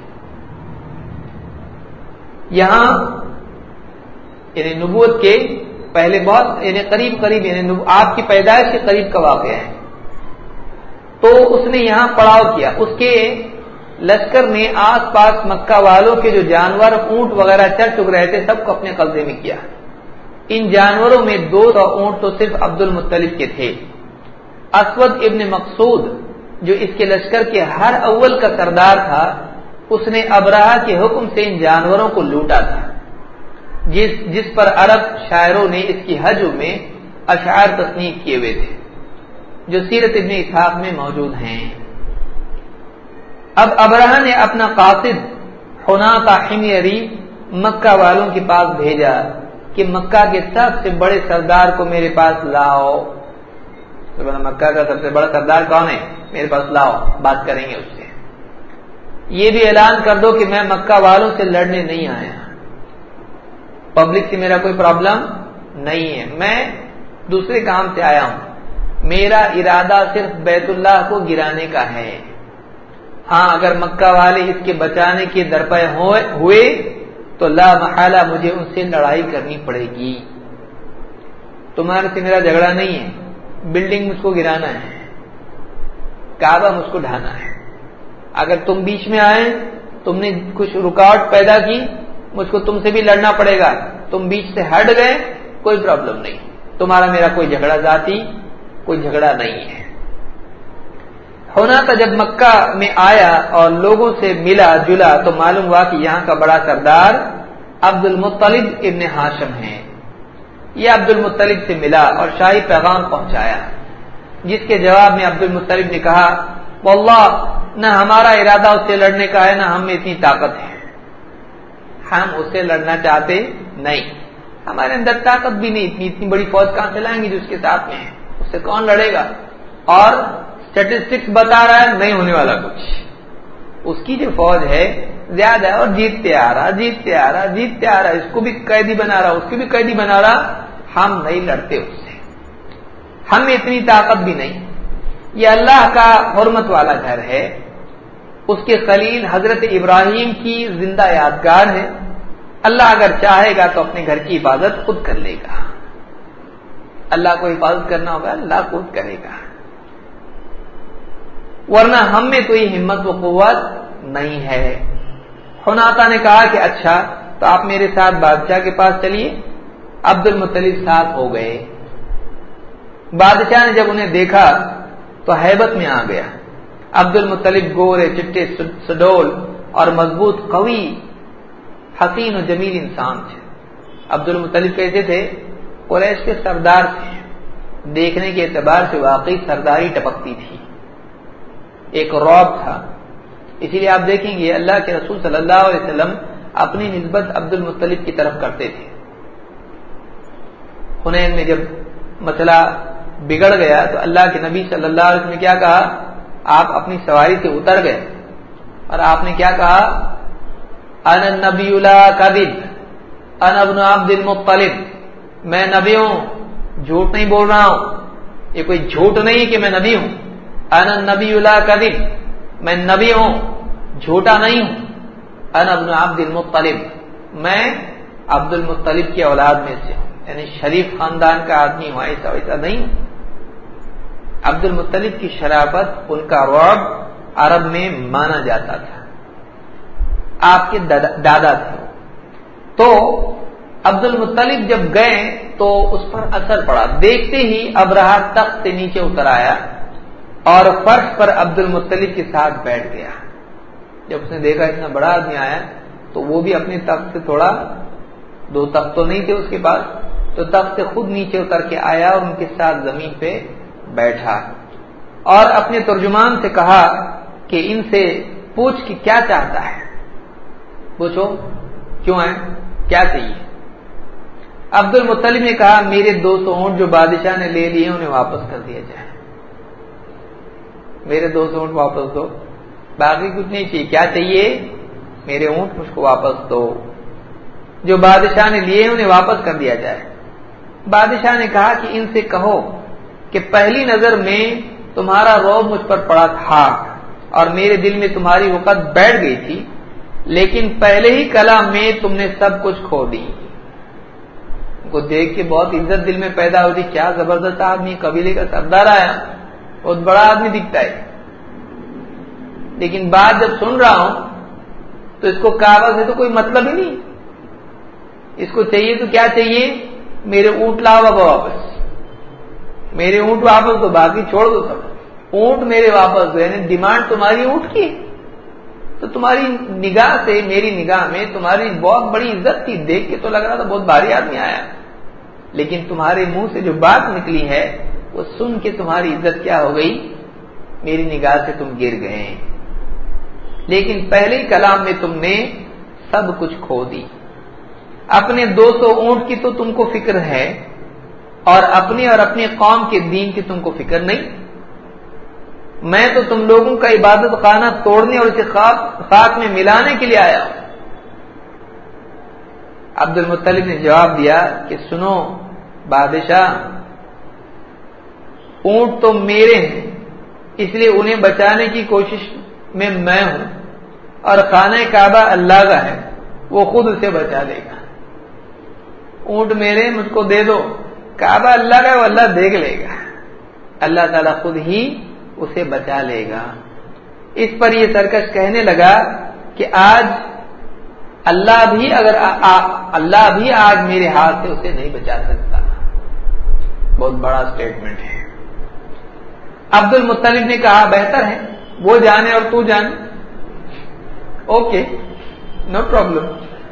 Speaker 1: یہاں یعنی نبوت کے پہلے بہت یعنی قریب قریب یعنی آپ کی پیدائش کے قریب کا واقعہ ہے، تو اس نے یہاں پڑاؤ کیا۔ اس کے لشکر نے آس پاس مکہ والوں کے جو جانور اونٹ وغیرہ چر چگ رہے تھے سب کو اپنے قبضے میں کیا۔ ان جانوروں میں دو سو اونٹ تو صرف عبد المطلب کے تھے۔ اسود ابن مقصود جو اس کے لشکر کے ہر اول کا سردار تھا، اس نے ابرہہ کے حکم سے ان جانوروں کو لوٹا تھا، جس جس پر عرب شاعروں نے اس کی حج میں اشعار تصنیف کیے ہوئے تھے، جو سیرت ابن اسحاق میں موجود ہیں۔ اب ابرہہ نے اپنا قاصد حناطہ حمیری مکہ والوں کے پاس بھیجا کہ مکہ کے سب سے بڑے سردار کو میرے پاس لاؤ۔ تو مکہ کا سب سے بڑا سردار کون ہے؟ میرے پاس لاؤ، بات کریں گے اس سے۔ یہ بھی اعلان کر دو کہ میں مکہ والوں سے لڑنے نہیں آیا، پبلک سے میرا کوئی پرابلم نہیں ہے، میں دوسرے کام سے آیا ہوں، میرا ارادہ صرف بیت اللہ کو گرانے کا ہے۔ ہاں اگر مکہ والے اس کے بچانے کے درپے ہوئے تو لا محالہ مجھے ان سے لڑائی کرنی پڑے گی، تمہارے سے میرا جھگڑا نہیں ہے، بلڈنگ مجھ کو گرانا ہے، کعبہ مجھ کو ڈھانا ہے، اگر تم بیچ میں آئے، تم نے کچھ رکاوٹ پیدا کی، مجھ کو تم سے بھی لڑنا پڑے گا، تم بیچ سے ہٹ گئے کوئی پرابلم نہیں، تمہارا میرا کوئی جھگڑا ذاتی کوئی جھگڑا نہیں ہے۔ حناطہ جب مکہ میں آیا اور لوگوں سے ملا جلا تو معلوم ہوا کہ یہاں کا بڑا سردار عبد المطلب ابن ہاشم ہے۔ یہ عبد المطلب سے ملا اور شاہی پیغام پہنچایا، جس کے جواب میں عبد المطلب نے کہا، واللہ نہ ہمارا ارادہ اس سے لڑنے کا ہے، نہ ہم میں اتنی طاقت ہے، ہم اس سے لڑنا چاہتے نہیں، ہمارے اندر طاقت بھی نہیں، اتنی اتنی بڑی فوج کہاں سے لائیں گے جو اس کے ساتھ میں ہے، اس سے کون لڑے گا؟ اور اسٹیٹسٹکس بتا رہا ہے نہیں ہونے والا کچھ، اس کی جو فوج ہے زیادہ ہے اور جیتتے آ رہا جیتتے آ رہا جیتتے آ رہا اس کو بھی قیدی بنا رہا اس کو بھی قیدی بنا رہا، ہم نہیں لڑتے اس سے، ہم میں اتنی طاقت بھی نہیں. یہ اللہ کا حرمت والا گھر ہے، اس کے خلیل حضرت ابراہیم کی زندہ یادگار ہے. اللہ اگر چاہے گا تو اپنے گھر کی حفاظت خود کر لے گا. اللہ کو حفاظت کرنا ہوگا، اللہ خود کرے گا، ورنہ ہم میں تو یہ ہمت و قوت نہیں ہے. حناطہ نے کہا کہ اچھا تو آپ میرے ساتھ بادشاہ کے پاس چلیے. عبد المطلب ساتھ ہو گئے. بادشاہ نے جب انہیں دیکھا تو ہیبت میں آ گیا. عبد المطلب گورے چٹے سڈول اور مضبوط قوی حسین و جمیل انسان تھے. عبد المطلب کیسے تھے؟ قریش کے سردار تھے. دیکھنے کے اعتبار سے واقعی سرداری ٹپکتی تھی، ایک رعب تھا. اسی لیے آپ دیکھیں گے اللہ کے رسول صلی اللہ علیہ وسلم اپنی نسبت عبد المطلب کی طرف کرتے تھے. حنین میں جب مسئلہ بگڑ گیا تو اللہ کے نبی صلی اللہ علیہ وسلم نے کیا کہا؟ آپ اپنی سواری سے اتر گئے اور آپ نے کیا کہا؟ انا النبی لا کذب انا ابن عبد المطلب، میں نبی ہوں، جھوٹ نہیں بول رہا ہوں. یہ کوئی جھوٹ نہیں کہ میں نبی ہوں. انا النبی لا کذب، میں نبی ہوں، جھوٹا نہیں ہوں. انا ابن عبد المطلب، میں عبد المطلب کی اولاد میں سے ہوں، یعنی شریف خاندان کا آدمی ہوں، ایسا ویسا نہیں ہوں. عبد المطلب کی شرافت، ان کا رعب عرب میں مانا جاتا تھا. آپ کے دادا تھے. تو عبد المطلب جب گئے تو اس پر اثر پڑا. دیکھتے ہی ابرہہ تخت سے نیچے اتر آیا اور فرش پر عبد المطلب کے ساتھ بیٹھ گیا. جب اس نے دیکھا اتنا بڑا آدمی آیا تو وہ بھی اپنے تخت سے تھوڑا، دو تخت تو نہیں تھے اس کے پاس، تو تخت سے خود نیچے اتر کے آیا اور ان کے ساتھ زمین پہ بیٹھا اور اپنے ترجمان سے کہا کہ ان سے پوچھ کہ کیا چاہتا ہے، پوچھو کیوں ہے، کیا چاہیے. عبد المطلب نے کہا میرے دو سو اونٹ جو بادشاہ نے لے لیے انہیں واپس کر دیا جائے. میرے دو سو اونٹ واپس دو، باقی کچھ نہیں چاہیے. کیا چاہیے؟ میرے اونٹ مجھ کو واپس دو، جو بادشاہ نے لیے انہیں واپس کر دیا جائے. بادشاہ نے کہا کہ ان سے کہو کہ پہلی نظر میں تمہارا رعب مجھ پر پڑا تھا اور میرے دل میں تمہاری وقت بیٹھ گئی تھی، لیکن پہلے ہی کلام میں تم نے سب کچھ کھو دی. ان کو دیکھ کے بہت عزت دل میں پیدا ہوتی، کیا زبردست آدمی، قبیلے کا سردار آیا، بہت بڑا آدمی دکھتا ہے. لیکن بات جب سن رہا ہوں تو اس کو کعبہ سے تو کوئی مطلب ہی نہیں. اس کو چاہیے تو کیا چاہیے؟ میرے اونٹ لاؤ بابا واپس، میرے اونٹ واپس دو، باقی چھوڑ دو سب. اونٹ میرے واپس دو، یعنی ڈیمانڈ تمہاری اونٹ کی. تو تمہاری نگاہ سے، میری نگاہ میں تمہاری بہت بڑی عزت تھی، دیکھ کے تو لگ رہا تھا بہت بھاری آدمی آیا، لیکن تمہارے منہ سے جو بات نکلی ہے وہ سن کے تمہاری عزت کیا ہو گئی؟ میری نگاہ سے تم گر گئے. لیکن پہلے کلام میں تم نے سب کچھ کھو دی. اپنے دو سو اونٹ کی تو تم کو فکر ہے اور اپنے اور اپنی قوم کے دین کی تم کو فکر نہیں. میں تو تم لوگوں کا عبادت خانہ توڑنے اور اسے خاک خاک میں ملانے کے لیے آیا ہوں. عبد المطلب نے جواب دیا کہ سنو بادشاہ، اونٹ تو میرے ہیں، اس لیے انہیں بچانے کی کوشش میں میں ہوں، اور خانہ کعبہ اللہ کا ہے، وہ خود اسے بچا لے گا. اونٹ میرے، مجھ کو دے دو. کعبہ اللہ کا ہے، وہ اللہ دیکھ لے گا، اللہ تعالیٰ خود ہی اسے بچا لے گا. اس پر یہ سرکش کہنے لگا کہ آج اللہ بھی اگر آ, آ, اللہ بھی آج میرے ہاتھ سے اسے نہیں بچا سکتا. بہت بڑا اسٹیٹمنٹ ہے. عبد المطلب نے کہا بہتر ہے وہ جانے اور تو جانے. اوکے نو پرابلم،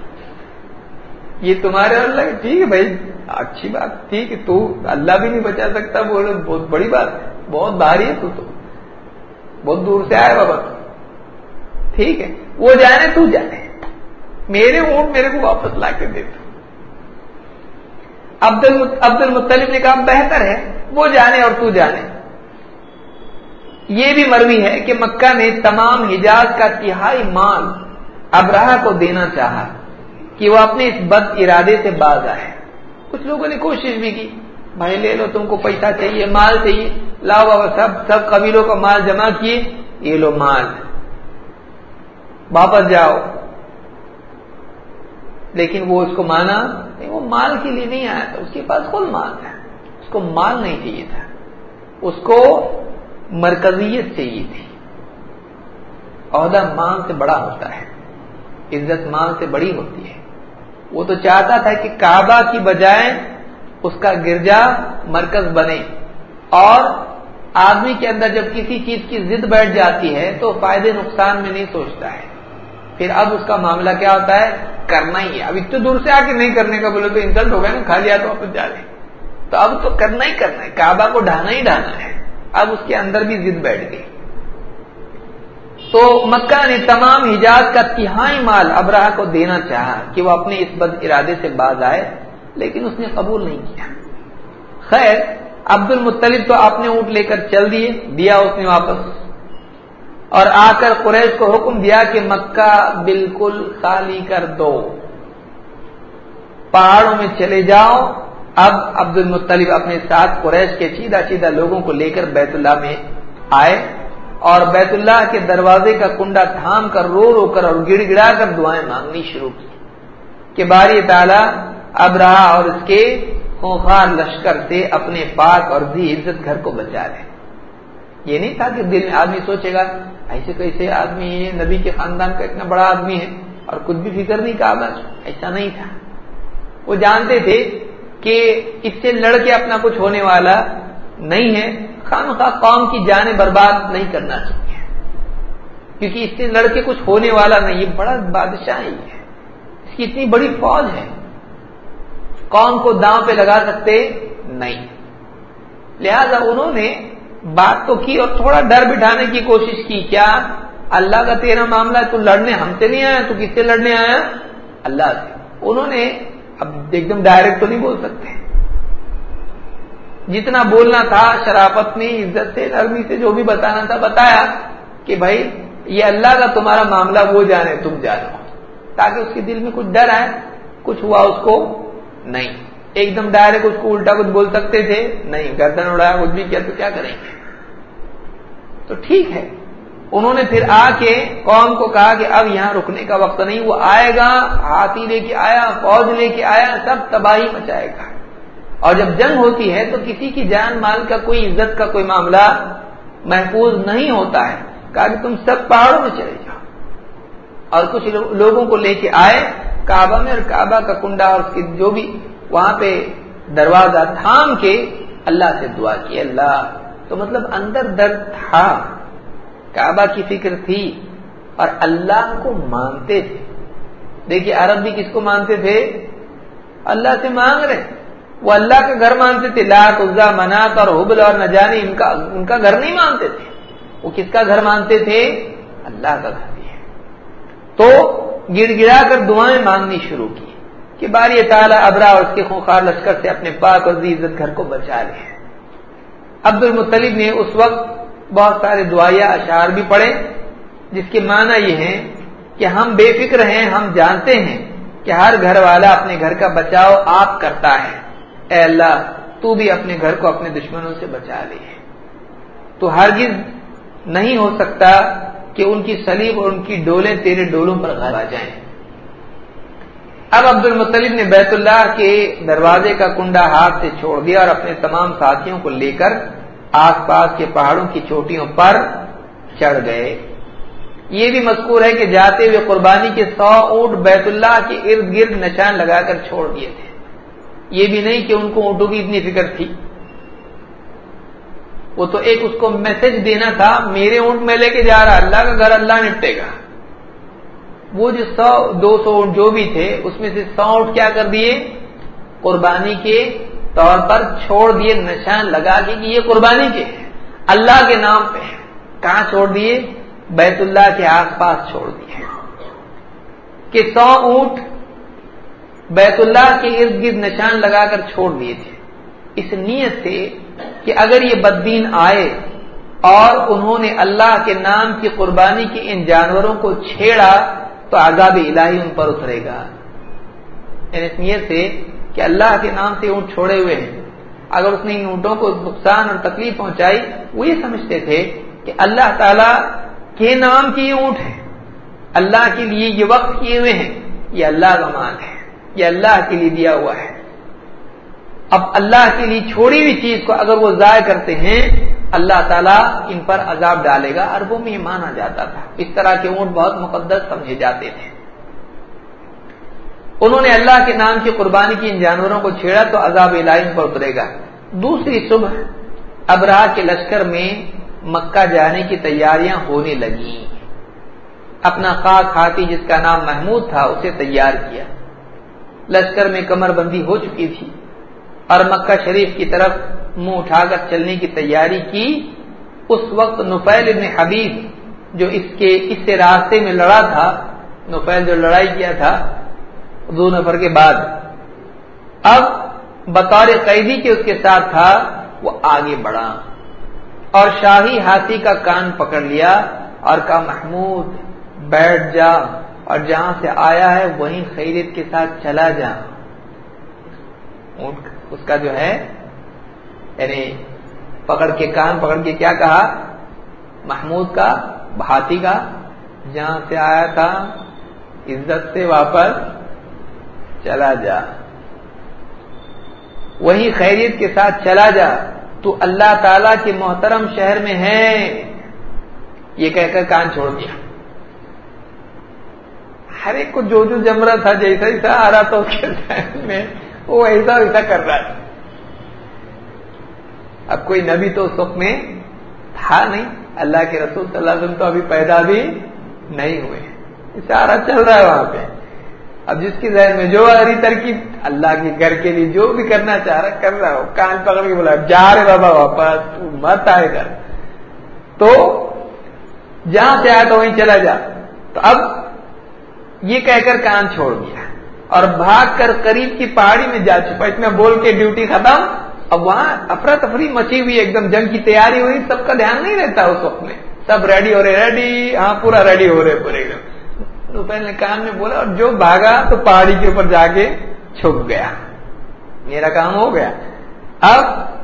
Speaker 1: یہ تمہارے اور اللہ، ٹھیک ہے بھائی، اچھی بات، ٹھیک ہے، تو اللہ بھی نہیں بچا سکتا، بولے بہت بڑی بات ہے، بہت بھاری ہے، تو تو بہت دور سے آئے بابا. ٹھیک ہے وہ جانے تو جانے، میرے اونٹ میرے کو واپس لا کے دے دو. عبد المطلب نے کہا بہتر ہے وہ جانے اور تو جانے. یہ بھی مروی ہے کہ مکہ نے تمام حجاز کا تہائی مال ابرہہ کو دینا چاہا کہ وہ اپنے اس بد ارادے سے باز آئے. کچھ لوگوں نے کوشش بھی کی بھائی لے لو، تم کو پیسہ چاہیے، مال چاہیے، لاؤ بابا، سب سب قبیلوں کا مال جمع کیے، یہ لو مال، واپس جاؤ. لیکن وہ اس کو مانا نہیں، وہ مال کے لیے نہیں آیا تھا، اس کے پاس خود مال تھا، اس کو مال نہیں چاہیے تھا، اس کو مرکزیت چاہیے تھی. عہدہ مال سے بڑا ہوتا ہے، عزت مال سے بڑی ہوتی ہے. وہ تو چاہتا تھا کہ کعبہ کی بجائے اس کا گرجا مرکز بنے، اور آدمی کے اندر جب کسی چیز کی ضد بیٹھ جاتی ہے تو فائدے نقصان میں نہیں سوچتا ہے، پھر اب اس کا معاملہ کیا ہوتا ہے، کرنا ہی ہے. اب اتنے دور سے آ کے نہیں کرنے کا بولے تو انسلٹ ہو گیا نا، کھا لیا تو واپس جا لیں، تو اب تو کرنا ہی کرنا ہے، کعبہ کو ڈھانا ہی ڈھانا ہے. اب اس کے اندر بھی ضد بیٹھ گئی. تو مکہ نے تمام حجاز کا تہائی مال ابرہہ کو دینا چاہا کہ وہ اپنے اس بد ارادے سے باز آئے، لیکن اس نے قبول نہیں کیا. خیر، عبد المطلب تو اپنے اونٹ لے کر چل دیے، دیا اس نے واپس، اور آ کر قریش کو حکم دیا کہ مکہ بالکل خالی کر دو، پہاڑوں میں چلے جاؤ. اب عبد المطلب اپنے ساتھ قریش کے سیدھا سیدھا لوگوں کو لے کر بیت اللہ میں آئے، اور بیت اللہ کے دروازے کا کنڈا تھام کر رو رو کر اور گڑ گڑا کر دعائیں مانگنی شروع کی کہ باری تعالیٰ ابرہہ اور اس کے خوخار لشکر سے اپنے پاک اور ذی عزت گھر کو بچا لے. یہ نہیں تھا کہ دل میں آدمی سوچے گا ایسے کیسے آدمی ہے، نبی کے خاندان کا اتنا بڑا آدمی ہے اور کچھ بھی فکر نہیں کعبہ، ایسا نہیں تھا. وہ جانتے تھے کہ اس سے لڑ کے اپنا کچھ ہونے والا نہیں ہے، خامخواہ قوم کی جانیں برباد نہیں کرنا چاہیے، کیونکہ اس سے لڑ کے کچھ ہونے والا نہیں. یہ بڑا بادشاہ ہی ہے، اس کی اتنی بڑی فوج ہے، قوم کو داؤں پہ لگا سکتے نہیں. لہذا انہوں نے بات تو کی اور تھوڑا ڈر بٹھانے کی کوشش کی. کیا اللہ کا تیرا معاملہ ہے، تو لڑنے ہم سے نہیں آیا، تو کس سے لڑنے آیا، اللہ سے. انہوں نے اب ایک دم ڈائریکٹ تو نہیں بول سکتے، جتنا بولنا تھا شرافت میں، عزت سے، نرمی سے، جو بھی بتانا تھا بتایا کہ بھائی یہ اللہ کا تمہارا معاملہ، وہ جانے تم جانو، تاکہ اس کے دل میں کچھ ڈر آئے. کچھ ہوا اس کو نہیں، ایک دم ڈائریکٹ اس کو الٹا کچھ بول سکتے تھے نہیں، گردن اڑایا کچھ بھی کیا تو کیا کریں گے. تو ٹھیک ہے، انہوں نے پھر آ کے قوم کو کہا کہ اب یہاں رکنے کا وقت نہیں، وہ آئے گا، ہاتھی لے کے آیا، فوج لے کے آیا، سب تباہی مچائے گا. اور جب جنگ ہوتی ہے تو کسی کی جان مال کا کوئی عزت کا کوئی معاملہ محفوظ نہیں ہوتا ہے. کہا کہ تم سب پہاڑوں میں چلے جاؤ، اور کچھ لوگوں کو لے کے آئے کعبہ میں، اور کعبہ کا کنڈا اور اس کی جو بھی وہاں پہ دروازہ تھام کے اللہ سے دعا کی. اللہ تو مطلب اندر درد تھا، کعبہ کی فکر تھی، اور اللہ کو مانتے تھے. دیکھیے عرب بھی کس کو مانتے تھے، اللہ سے مانگ رہے، وہ اللہ کا گھر مانتے تھے. لات، عزا، منات اور حبل اور نجانی ان کا ان کا گھر نہیں مانتے تھے، وہ کس کا گھر مانتے تھے، اللہ کا گھر ہے. تو گڑ گڑا کر دعائیں مانگنی شروع کی کہ باری تعالیٰ ابرہہ اور اس کے خوخار لشکر سے اپنے پاک اور ذی عزت گھر کو بچا لے. عبد المطلب نے اس وقت بہت سارے دعائیا اشعار بھی پڑھے، جس کے معنی یہ ہیں کہ ہم بے فکر ہیں، ہم جانتے ہیں کہ ہر گھر والا اپنے گھر کا بچاؤ آپ کرتا ہے. اے اللہ تو بھی اپنے گھر کو اپنے دشمنوں سے بچا لے. تو ہرگز نہیں ہو سکتا کہ ان کی صلیب اور ان کی ڈولیں تیرے ڈولوں پر غالب آ جائیں. اب عبد المطلب نے بیت اللہ کے دروازے کا کنڈا ہاتھ سے چھوڑ دیا اور اپنے تمام ساتھیوں کو لے کر آس پاس کے پہاڑوں کی چوٹیوں پر چڑھ گئے. یہ بھی مذکور ہے کہ جاتے ہوئے قربانی کے سو اونٹ بیت اللہ کے ارد گرد نشان لگا کر چھوڑ دیے تھے. یہ بھی نہیں کہ ان کو اونٹوں کی اتنی فکر تھی، وہ تو ایک اس کو میسج دینا تھا، میرے اونٹ میں لے کے جا رہا، اللہ کا گھر اللہ نپٹے گا. وہ جو سو دو سو اونٹ جو بھی تھے اس میں سے سو اونٹ کیا کر دیے، قربانی کے طور پر چھوڑ دیے، نشان لگا کے کہ یہ قربانی کے اللہ کے نام پہ. کہاں چھوڑ دیے، بیت اللہ کے آس پاس چھوڑ دیے کہ سو اونٹ بیت اللہ کے ارد گرد نشان لگا کر چھوڑ دیے تھے، اس نیت سے کہ اگر یہ بددین آئے اور انہوں نے اللہ کے نام کی قربانی کے ان جانوروں کو چھیڑا تو عذاب الہی ان پر اترے گا. یعنی اس نیت سے کہ اللہ کے نام سے اونٹ چھوڑے ہوئے ہیں، اگر اس نے ان اونٹوں کو نقصان اور تکلیف پہنچائی، وہ یہ سمجھتے تھے کہ اللہ تعالی کے نام کی یہ اونٹ ہے، اللہ کے لیے یہ وقت کیے ہوئے ہیں، یہ اللہ کا مال ہے، یہ اللہ کے لیے دیا ہوا ہے۔ اب اللہ کے لیے چھوڑی ہوئی چیز کو اگر وہ ضائع کرتے ہیں، اللہ تعالیٰ ان پر عذاب ڈالے گا۔ عربوں میں یہ مانا جاتا تھا، اس طرح کے اونٹ بہت مقدس سمجھے جاتے تھے۔ انہوں نے اللہ کے نام کی قربانی کی ان جانوروں کو چھیڑا تو عذاب الہی ان پر اترے گا۔ دوسری صبح ابرہہ کے لشکر میں مکہ جانے کی تیاریاں ہونے لگیں۔ اپنا خاص ہاتھی جس کا نام محمود تھا اسے تیار کیا، لشکر میں کمر بندی ہو چکی تھی اور مکہ شریف کی طرف منہ اٹھا کر چلنے کی تیاری کی۔ اس وقت نفیل ابن حبیب جو اس کے اس سے راستے میں لڑا تھا، نفیل جو لڑائی کیا تھا دو نفر کے بعد، اب بطور قیدی کے اس کے ساتھ تھا، وہ آگے بڑھا اور شاہی ہاتھی کا کان پکڑ لیا اور کہا محمود بیٹھ جا اور جہاں سے آیا ہے وہیں خیریت کے ساتھ چلا جا۔ اس کا جو ہے یعنی پکڑ کے کان پکڑ کے کیا کہا، محمود کا ہاتھی کا جہاں سے آیا تھا عزت سے واپس چلا جا، وہی خیریت کے ساتھ چلا جا، تو اللہ تعالی کے محترم شہر میں ہے۔ یہ کہہ کر کان چھوڑ دیا۔ ہر ایک کو جو جو جم رہا تھا، جیسا جیسا آ رہا تھا اس کے ذہن میں وہ ایسا ویسا کر رہا تھا۔ اب کوئی نبی تو اس وقت میں تھا نہیں، اللہ کے رسول صلی اللہ علیہ وسلم تو ابھی پیدا بھی نہیں ہوئے، اشارہ چل رہا ہے وہاں پہ۔ اب جس کی ذہن میں جو آ رہی ترکیب، اللہ کے گھر کے لیے جو بھی کرنا چاہ رہا کر رہا ہو، کان پکڑ کے بولا جا رہے بابا واپس، تو مت آئے گا، تو جہاں سے آیا تو وہیں چلا جا۔ تو اب یہ کہہ کر کان چھوڑ دیا اور بھاگ کر قریب کی پہاڑی میں جا چھپا۔ اتنا بول کے ڈیوٹی ختم۔ اب وہاں افراتفری مچی ہوئی، ایک دم جنگ کی تیاری ہوئی، سب کا دھیان نہیں رہتا اس وقت میں، سب ریڈی ہو رہے، ریڈی ہاں پورا ریڈی ہو رہے پورے ایک دم۔ نفیل نے کان میں بولا اور جو بھاگا تو پہاڑی کے اوپر جا کے چھپ گیا، میرا کام ہو گیا۔ اب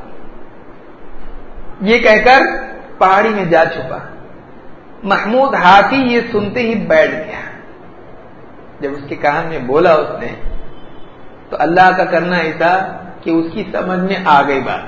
Speaker 1: یہ کہہ کر پہاڑی میں جا چھپا۔ محمود ہاتھی یہ سنتے ہی بیٹھ گیا۔ جب اس کے کان میں بولا اس نے تو اللہ کا کرنا ایسا کہ اس کی سمجھ میں آ گئی بات۔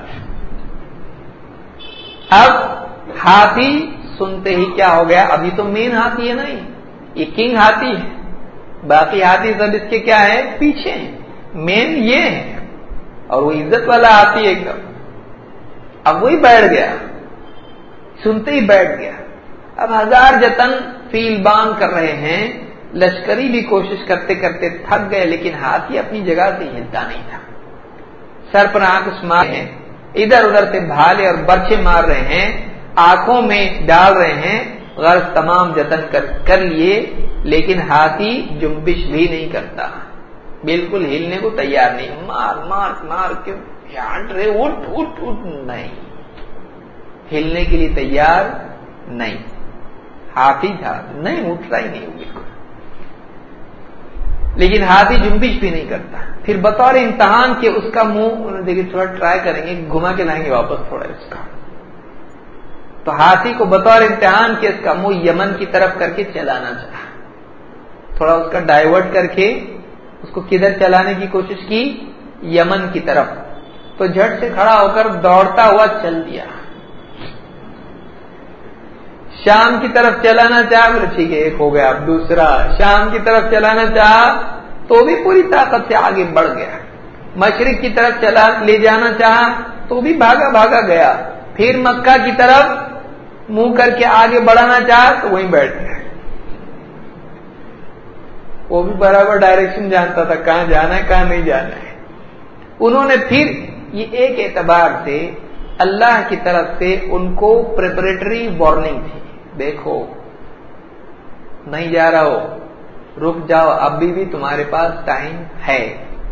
Speaker 1: اب ہاتھی سنتے ہی کیا ہو گیا، ابھی تو مین ہاتھی ہے نہیں، یہ کنگ ہاتھی ہے، باقی ہاتھی سب اس کے کیا ہے پیچھے ہیں، مین یہ ہے اور وہ عزت والا ہاتھی ایک دم۔ اب وہی بیٹھ گیا، سنتے ہی بیٹھ گیا۔ اب ہزار جتن فیل باندھ کر رہے ہیں، لشکری بھی کوشش کرتے کرتے تھک گئے، لیکن ہاتھی اپنی جگہ سے ہلتا نہیں تھا۔ سر پر آنکھ مار رہے ہیں، ادھر ادھر سے بھالے اور برچے مار رہے ہیں، آنکھوں میں ڈال رہے ہیں، غرض تمام جتن کر, کر لیے، لیکن ہاتھی جنبش بھی نہیں کرتا، بالکل ہلنے کو تیار نہیں، مار مار مار کے ہٹ رہے، اٹھ اٹھ اٹھ نہیں، ہلنے کے لیے تیار نہیں۔ ہاتھی تھا نہیں، اٹھ رہا ہی نہیں بالکل، لیکن ہاتھی جنبش بھی نہیں کرتا۔ پھر بطور امتحان کے اس کا منہ دیکھیے، تھوڑا ٹرائی کریں گے، گھما کے لائیں گے واپس تھوڑا اس کا، تو ہاتھی کو بطور امتحان کے اس کا منہ یمن کی طرف کر کے چلانا چاہا، تھوڑا اس کا ڈائیورٹ کر کے اس کو کدھر چلانے کی کوشش کی، یمن کی طرف، تو جھٹ سے کھڑا ہو کر دوڑتا ہوا چل دیا۔ شام کی طرف چلانا چاہا، بولے ٹھیک ہے ایک ہو گیا، اب دوسرا شام کی طرف چلانا چاہا تو بھی پوری طاقت سے آگے بڑھ گیا۔ مشرق کی طرف چلا لے جانا چاہا تو بھی بھاگا بھاگا گیا۔ پھر مکہ کی طرف منہ کر کے آگے بڑھانا چاہا تو وہیں بیٹھ گیا۔ وہ بھی برابر ڈائریکشن جانتا تھا، کہاں جانا ہے کہاں نہیں جانا ہے۔ انہوں نے پھر یہ ایک اعتبار سے اللہ کی طرف سے ان کو پریپریٹری وارننگ تھی، دیکھو نہیں جا رہا ہو، رک جاؤ، ابھی بھی تمہارے پاس ٹائم ہے۔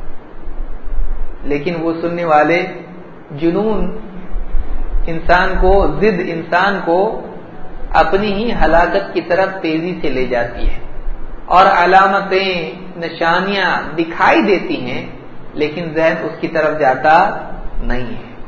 Speaker 1: لیکن وہ سننے والے، جنون انسان کو، ضد انسان کو اپنی ہی ہلاکت کی طرف تیزی سے لے جاتی ہے، اور علامتیں نشانیاں دکھائی دیتی ہیں لیکن ذہن اس کی طرف جاتا نہیں ہے۔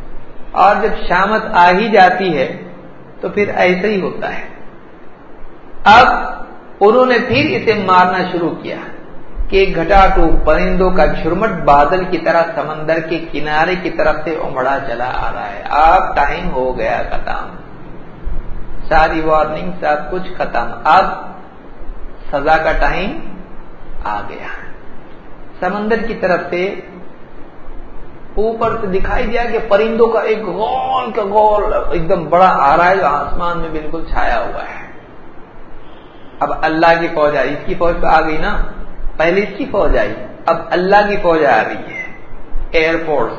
Speaker 1: اور جب شامت آ ہی جاتی ہے تو پھر ایسا ہی ہوتا ہے۔ اب انہوں نے پھر اسے مارنا شروع کیا کہ گھٹاٹو پرندوں کا جھرمٹ بادل کی طرح سمندر کے کنارے کی طرف سے امڑا چلا آ رہا ہے۔ اب ٹائم ہو گیا ختم، ساری وارننگ سب کچھ ختم، اب سزا کا ٹائم آ گیا۔ سمندر کی طرف سے اوپر سے دکھائی دیا کہ پرندوں کا ایک غول کا غول ایک دم بڑا آ رہا ہے جو آسمان میں بالکل چھایا ہوا ہے۔ اب اللہ کی فوج آئی، اس کی فوج تو آ گئی نا، پہلے اس کی فوج آئی، اب اللہ کی فوج آ رہی ہے، ایئر فورس،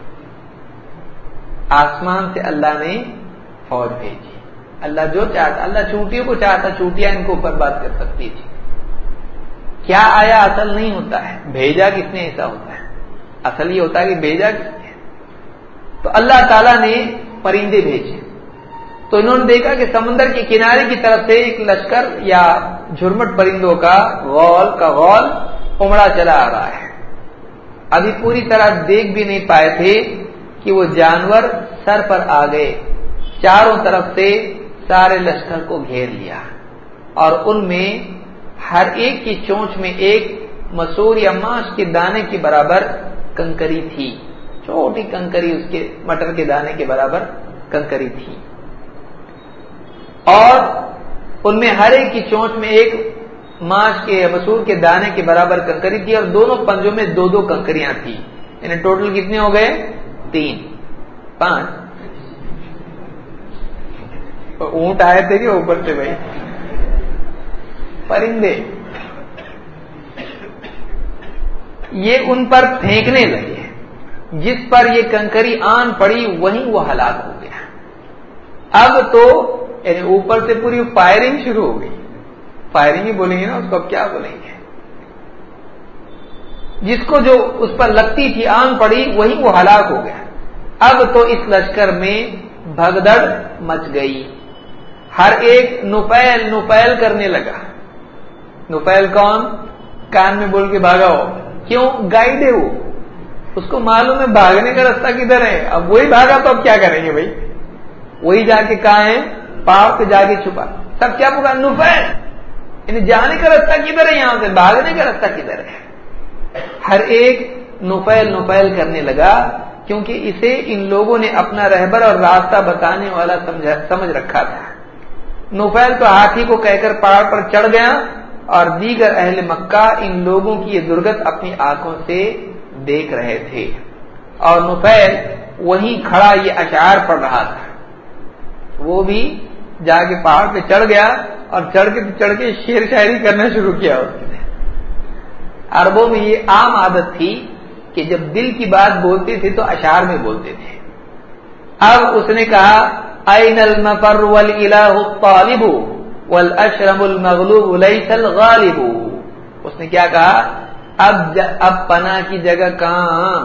Speaker 1: آسمان سے اللہ نے فوج بھیجی۔ اللہ جو چاہتا، اللہ چونٹیوں کو چاہتا چونٹیاں ان کو اوپر بات کر سکتی تھی۔ کیا آیا اصل نہیں ہوتا ہے، بھیجا کس نے ایسا ہوتا ہے، اصل یہ ہوتا ہے کہ بھیجا کس نے۔ تو اللہ تعالیٰ نے پرندے بھیجے، تو انہوں نے دیکھا کہ سمندر کے کنارے کی طرف سے ایک لشکر یا جھرمٹ پرندوں کا غول کا غول امڑا چلا آ رہا ہے۔ ابھی پوری طرح دیکھ بھی نہیں پائے تھے کہ وہ جانور سر پر آ گئے، چاروں طرف سے سارے لشکر کو گھیر لیا، اور ان میں ہر ایک کی چونچ میں ایک مسور یا ماش کے دانے کے برابر کنکری تھی، چھوٹی کنکری، اس کے مٹر کے دانے کے برابر کنکری تھی، اور ان میں ہر ایک کی چونچ میں ایک ماش کے مسور کے دانے کے برابر کنکری تھی، اور دونوں پنجوں میں دو دو کنکریاں تھی، یعنی ٹوٹل کتنے ہو گئے؟ تین، پانچ۔ اونٹ آئے تھے کہ اوپر سے بھائی پرندے، یہ ان پر پھینکنے لگے، جس پر یہ کنکری آن پڑی وہیں وہ ہلاک ہو گیا۔ اب تو یعنی اوپر سے پوری فائرنگ شروع ہو گئی، فائرنگ ہی بولیں گے نا اس کو، اب کیا بولیں گے، جس کو جو اس پر لگتی تھی آن پڑی وہیں وہ ہلاک ہو گیا۔ اب تو اس لشکر میں بھگدڑ مچ گئی، ہر ایک نفیل نفیل کرنے لگا۔ نفیل کون؟ کان میں بول کے بھاگا ہو، کیوں؟ گائیڈ ہے وہ، اس کو معلوم ہے بھاگنے کا راستہ کدھر ہے، اب وہی بھاگا تو اب کیا کریں گے بھائی، وہی جا کے کہاں ہے، پاؤ پہ جا کے چھپا، سب کیا پکا؟ نفیل، یعنی جانے کا راستہ کدھر ہے، یہاں سے بھاگنے کا راستہ کدھر ہے۔ ہر ایک نفیل نفیل کرنے لگا، کیونکہ اسے ان لوگوں نے اپنا رہبر اور راستہ بتانے والا سمجھ رکھا تھا۔ نفیل تو ہاتھی کو کہہ کر پہاڑ پر چڑھ گیا، اور دیگر اہل مکہ ان لوگوں کی یہ درگت اپنی آنکھوں سے دیکھ رہے تھے، اور نفیل وہیں کھڑا یہ اشعار پڑھ رہا تھا۔ وہ بھی جا کے پہاڑ پہ چڑھ گیا، اور چڑھ کے چڑھ کے شعر شاعری کرنا شروع کیا اس نے۔ عربوں میں یہ عام عادت تھی کہ جب دل کی بات بولتے تھے تو اشعار میں بولتے تھے۔ اب اس نے کہا این المفر والالہ الطالب والاشرم المغلوب لیس الغالب، اس نے کیا کہا، اب اب پناہ کی جگہ کہاں،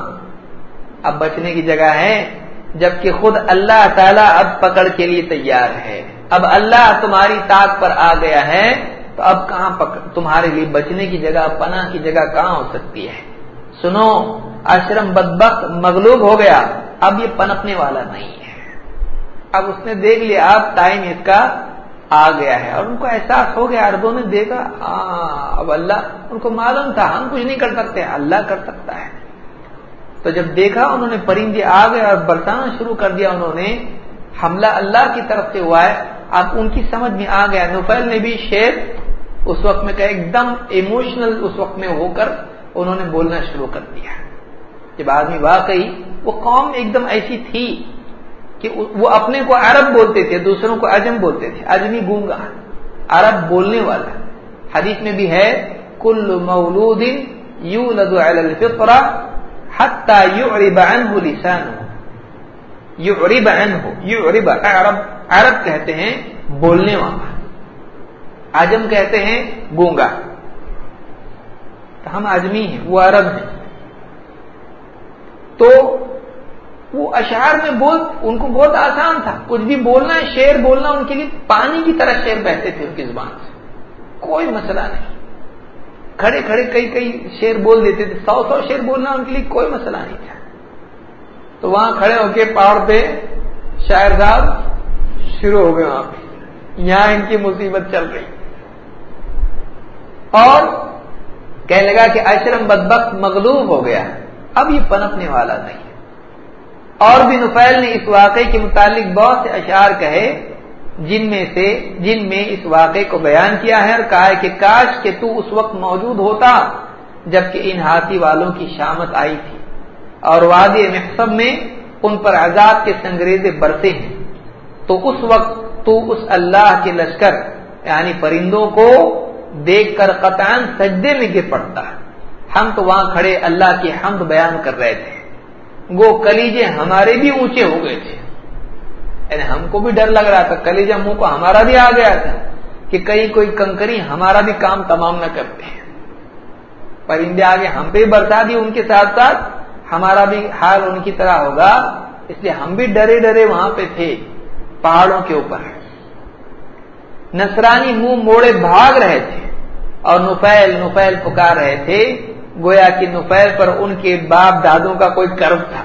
Speaker 1: اب بچنے کی جگہ ہے، جبکہ خود اللہ تعالیٰ اب پکڑ کے لیے تیار ہے۔ اب اللہ تمہاری طاق پر آ گیا ہے، تو اب کہاں تمہارے لیے بچنے کی جگہ، پناہ کی جگہ کہاں ہو سکتی ہے۔ سنو، اشرم بدبخت مغلوب ہو گیا، اب یہ پنپنے والا نہیں ہے۔ اب اس نے دیکھ لیا اب ٹائم اس کا آ گیا ہے، اور ان کو احساس ہو گیا، عربوں نے دیکھا اب اللہ، ان کو معلوم تھا ہم کچھ نہیں کر سکتے، اللہ کر سکتا ہے۔ تو جب دیکھا انہوں نے پرندے آ گئے اور برسانا شروع کر دیا، انہوں نے حملہ اللہ کی طرف سے ہوا ہے۔ اب ان کی سمجھ میں آ گیا، نفیل نے بھی شعر اس وقت میں کہا، ایک دم ایموشنل اس وقت میں ہو کر انہوں نے بولنا شروع کر دیا۔ جب آدمی واقعی وہ قوم ایک دم ایسی تھی کہ وہ اپنے کو عرب بولتے تھے، دوسروں کو عجم بولتے تھے، عجمی گونگا، عرب بولنے والا۔ حدیث میں بھی ہے کل مولود یولد علی الفطرہ حتی یعرب عنہ لسانہ، یعرب عنہ، یعرب عرب، عرب کہتے ہیں بولنے والا، عجم کہتے ہیں گونگا، تو ہم عجمی ہیں، وہ عرب ہیں۔ تو وہ اشعار میں بول، ان کو بہت آسان تھا، کچھ بھی بولنا ہے، شعر بولنا ان کے لیے پانی کی طرح شعر بہتے تھے ان کی زبان سے، کوئی مسئلہ نہیں، کھڑے کھڑے کئی کئی شعر بول دیتے تھے، سو سو شعر بولنا ان کے لیے کوئی مسئلہ نہیں تھا۔ تو وہاں کھڑے ہو کے پہاڑ پہ شاعر صاحب شروع ہو گئے وہاں پہ، یہاں ان کی مصیبت چل رہی، اور کہنے لگا کہ اشرم بدبخت مغلوب ہو گیا، اب یہ پنپنے والا نہیں۔ اور بھی نفیل نے اس واقعے کے متعلق بہت سے اشعار کہے، جن میں سے جن میں اس واقعے کو بیان کیا ہے اور کہا ہے کہ کاش کہ تو اس وقت موجود ہوتا جبکہ ان ہاتھی والوں کی شامت آئی تھی اور وادی محصب میں ان پر عذاب کے سنگریزے برسے ہیں، تو اس وقت تو اس اللہ کے لشکر یعنی پرندوں کو دیکھ کر قطعاً سجدے میں گر پڑتا۔ ہم تو وہاں کھڑے اللہ کی حمد بیان کر رہے تھے، وہ کلیجے ہمارے بھی اونچے ہو گئے تھے، یعنی ہم کو بھی ڈر لگ رہا تھا، کلیجہ منہ کو ہمارا بھی آ گیا تھا کہ کہیں کوئی کنکری ہمارا بھی کام تمام نہ کرتے ہیں، پرندے آگے ہم پہ برسا دی، ان کے ساتھ ساتھ ہمارا بھی حال ان کی طرح ہوگا، اس لیے ہم بھی ڈرے ڈرے وہاں پہ تھے پہاڑوں کے اوپر۔ نصرانی منہ موڑے بھاگ رہے تھے اور نفیل نفیل پکار رہے تھے، گویا کہ نفیل پر ان کے باپ دادوں کا کوئی قرض تھا،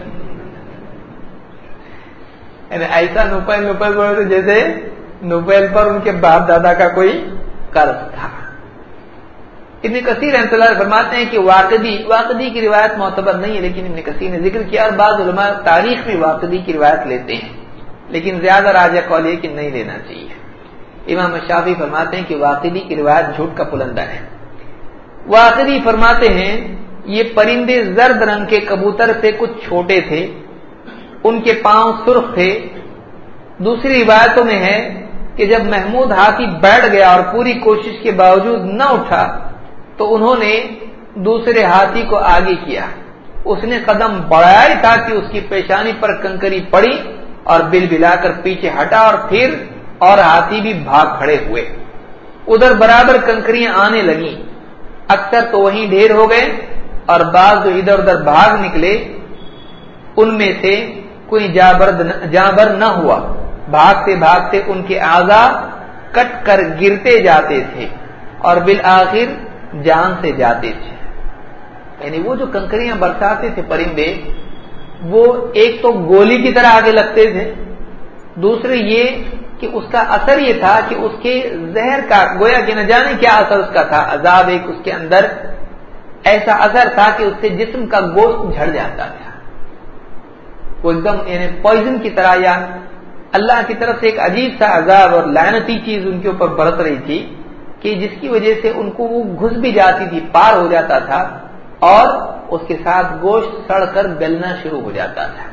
Speaker 1: یعنی ایسا نفیل نفیل بولے تھے جیسے نفیل پر ان کے باپ دادا کا کوئی قرض تھا۔ ابن کثیر رحمۃ اللہ فرماتے ہیں کہ واقدی واقدی کی روایت معتبر نہیں ہے، لیکن ابن کثیر نے ذکر کیا اور بعض علماء تاریخ میں واقدی کی روایت لیتے ہیں، لیکن زیادہ راجح قول یہ کہ نہیں لینا چاہیے۔ امام شافعی فرماتے ہیں کہ واقدی کی روایت جھوٹ کا پلندہ ہے۔ واقدی فرماتے ہیں یہ پرندے زرد رنگ کے کبوتر سے کچھ چھوٹے تھے، ان کے پاؤں سرخ تھے۔ دوسری روایتوں میں ہے کہ جب محمود ہاتھی بیٹھ گیا اور پوری کوشش کے باوجود نہ اٹھا تو انہوں نے دوسرے ہاتھی کو آگے کیا، اس نے قدم بڑھایا ہی تھا کہ اس کی پیشانی پر کنکری پڑی اور بل بلا کر پیچھے ہٹا اور پھر اور ہاتھی بھی بھاگ کھڑے ہوئے، ادھر برابر کنکریاں آنے لگیں، اکثر تو وہیں ڈھیر ہو گئے اور بعض جو ادھر ادھر بھاگ نکلے ان میں سے کوئی جابر نہ ہوا، بھاگتے بھاگتے ان کے اعضاء کٹ کر گرتے جاتے تھے اور بالآخر جان سے جاتے تھے۔ یعنی وہ جو کنکریاں برساتے تھے پرندے، وہ ایک تو گولی کی طرح آگے لگتے تھے، دوسرے یہ کہ اس کا اثر یہ تھا کہ اس کے زہر کا گویا کہ نہ جانے کیا اثر اس کا تھا، عذاب ایک اس کے اندر ایسا اثر تھا کہ اس سے جسم کا گوشت جھڑ جاتا تھا، وہ ایک دم یعنی پوائزن کی طرح، یا اللہ کی طرف سے ایک عجیب سا عذاب اور لعنتی چیز ان کے اوپر برت رہی تھی کہ جس کی وجہ سے ان کو وہ گھس بھی جاتی تھی، پار ہو جاتا تھا اور اس کے ساتھ گوشت سڑ کر گلنا شروع ہو جاتا تھا۔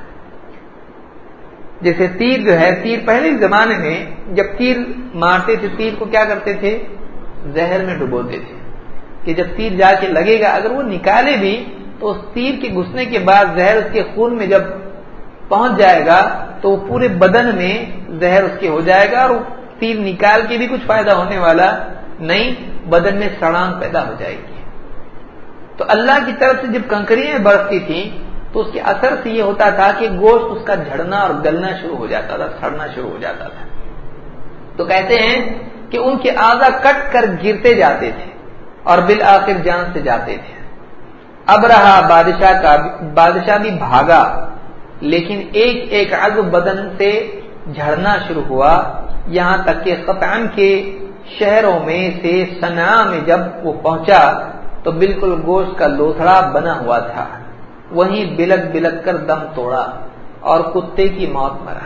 Speaker 1: جیسے تیر جو ہے، تیر پہلے زمانے میں جب تیر مارتے تھے تیر کو کیا کرتے تھے، زہر میں ڈبوتے تھے کہ جب تیر جا کے لگے گا اگر وہ نکالے بھی تو اس تیر کے گھسنے کے بعد زہر اس کے خون میں جب پہنچ جائے گا تو وہ پورے بدن میں زہر اس کے ہو جائے گا اور تیر نکال کے بھی کچھ فائدہ ہونے والا نہیں، بدن میں سڑان پیدا ہو جائے گی۔ تو اللہ کی طرف سے جب کنکریاں برستی تھیں تو اس کے اثر سے یہ ہوتا تھا کہ گوشت اس کا جھڑنا اور گلنا شروع ہو جاتا تھا، سڑنا شروع ہو جاتا تھا۔ تو کہتے ہیں کہ ان کے اعضاء کٹ کر گرتے جاتے تھے اور بالآخر جان سے جاتے تھے۔ اب رہا بادشاہ کا بادشاہ بھی بھاگا، لیکن ایک ایک عضو بدن سے جھڑنا شروع ہوا، یہاں تک کہ قطعاً کے شہروں میں سے صنعاء میں جب وہ پہنچا تو بالکل گوشت کا لوتھڑا بنا ہوا تھا، وہیں بلک بلک کر دم توڑا اور کتے کی موت مرا،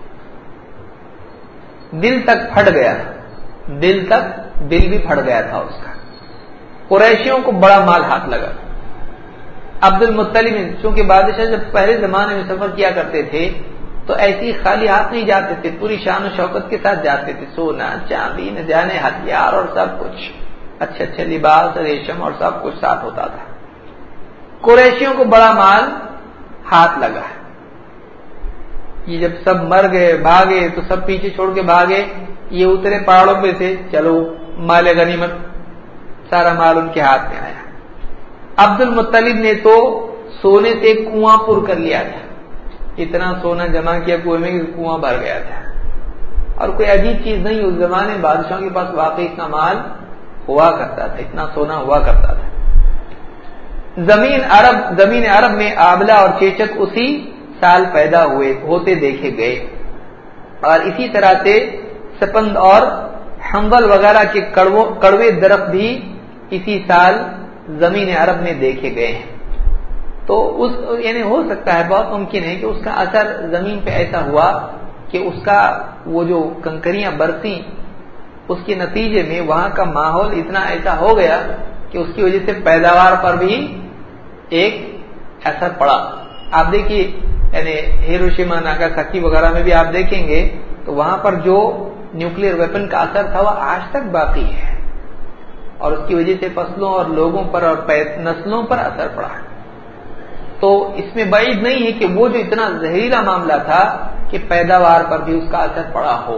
Speaker 1: دل تک پھٹ گیا، دل تک دل بھی پھٹ گیا تھا اس کا۔ قریشیوں کو بڑا مال ہاتھ لگا۔ عبد المطلب چونکہ بادشاہ جب پہلے زمانے میں سفر کیا کرتے تھے تو ایسی خالی ہاتھ نہیں جاتے تھے، پوری شان و شوکت کے ساتھ جاتے تھے، سونا چاندی نہ جانے ہتھیار اور سب کچھ، اچھے اچھے لباس ریشم اور سب کچھ ساتھ ہوتا تھا۔ قریشیوں کو بڑا مال ہاتھ لگا، یہ جب سب مر گئے بھاگے تو سب پیچھے چھوڑ کے بھاگے، یہ اترے پہاڑوں پہ سے، چلو مال غنیمت، سارا مال ان کے ہاتھ میں آیا۔ عبد المطلب نے تو سونے سے کنواں پر کر لیا تھا، اتنا سونا جمع کیا کنویں میں کہ کنواں بھر گیا تھا، اور کوئی عجیب چیز نہیں، اس زمانے میں بادشاہوں کے پاس واقعی اتنا مال ہوا کرتا تھا، اتنا سونا ہوا کرتا تھا۔ زمین عرب زمین عرب میں آبلہ اور چیچک اسی سال پیدا ہوئے ہوتے دیکھے گئے، اور اسی طرح سے سپند اور حنظل وغیرہ کے کڑوے درخت بھی اسی سال زمین عرب میں دیکھے گئے ہیں۔ تو اس یعنی ہو سکتا ہے، بہت ممکن ہے کہ اس کا اثر زمین پہ ایسا ہوا کہ اس کا وہ جو کنکریاں برسی اس کے نتیجے میں وہاں کا ماحول اتنا ایسا ہو گیا کہ اس کی وجہ سے پیداوار پر بھی ایک اثر پڑا۔ آپ دیکھیے یعنی ہیروشیما ناگاساکی وغیرہ میں بھی آپ دیکھیں گے تو وہاں پر جو نیوکلیر ویپن کا اثر تھا وہ آج تک باقی ہے، اور اس کی وجہ سے فصلوں اور لوگوں پر اور نسلوں پر اثر پڑا۔ تو اس میں بعید نہیں ہے کہ وہ جو اتنا زہریلا معاملہ تھا کہ پیداوار پر بھی اس کا اثر پڑا ہو۔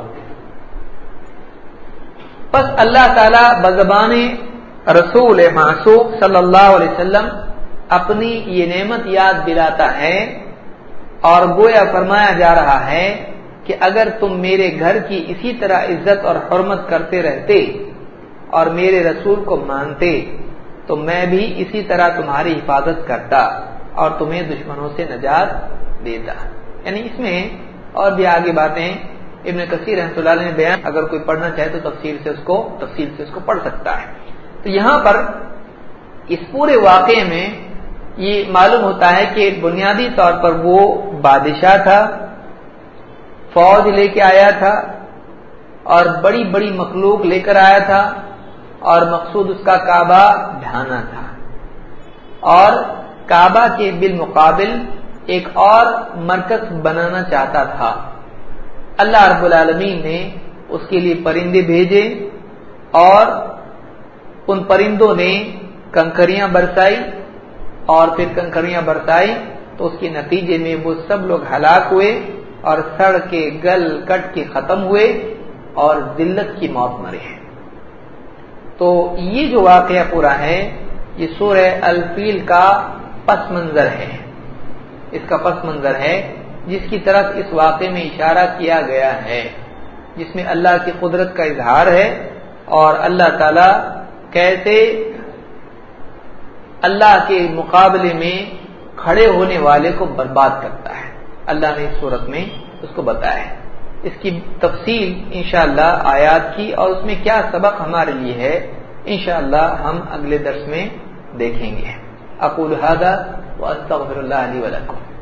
Speaker 1: بس اللہ تعالی بزبان رسول معصوم صلی اللہ علیہ وسلم اپنی یہ نعمت یاد دلاتا ہے، اور گویا فرمایا جا رہا ہے کہ اگر تم میرے گھر کی اسی طرح عزت اور حرمت کرتے رہتے اور میرے رسول کو مانتے تو میں بھی اسی طرح تمہاری حفاظت کرتا اور تمہیں دشمنوں سے نجات دیتا۔ یعنی اس میں اور بھی آگے باتیں ابن کثیر رحمۃ اللہ علیہ نے بیان، اگر کوئی پڑھنا چاہے تو تفصیل سے اس کو تفصیل سے اس کو پڑھ سکتا ہے۔ تو یہاں پر اس پورے واقعے میں یہ معلوم ہوتا ہے کہ بنیادی طور پر وہ بادشاہ تھا، فوج لے کے آیا تھا اور بڑی بڑی مخلوق لے کر آیا تھا، اور مقصود اس کا کعبہ ڈھانا تھا، اور کعبہ کے بالمقابل ایک اور مرکز بنانا چاہتا تھا۔ اللہ رب العالمین نے اس کے لیے پرندے بھیجے، اور ان پرندوں نے کنکریاں برسائی، اور پھر کنکریاں برسائی تو اس کے نتیجے میں وہ سب لوگ ہلاک ہوئے اور سڑ کے گل کٹ کے ختم ہوئے اور ذلت کی موت مرے ہیں۔ تو یہ جو واقعہ پورا ہے یہ سورہ الفیل کا پس منظر ہے، اس کا پس منظر ہے جس کی طرف اس واقعے میں اشارہ کیا گیا ہے، جس میں اللہ کی قدرت کا اظہار ہے اور اللہ تعالی کیسے اللہ کے مقابلے میں کھڑے ہونے والے کو برباد کرتا ہے۔ اللہ نے اس صورت میں اس کو بتایا ہے۔ اس کی تفصیل انشاءاللہ آیات کی اور اس میں کیا سبق ہمارے لیے ہے انشاءاللہ ہم اگلے درس میں دیکھیں گے۔ اقول ھذا واستغفر اللہ لی ولکم۔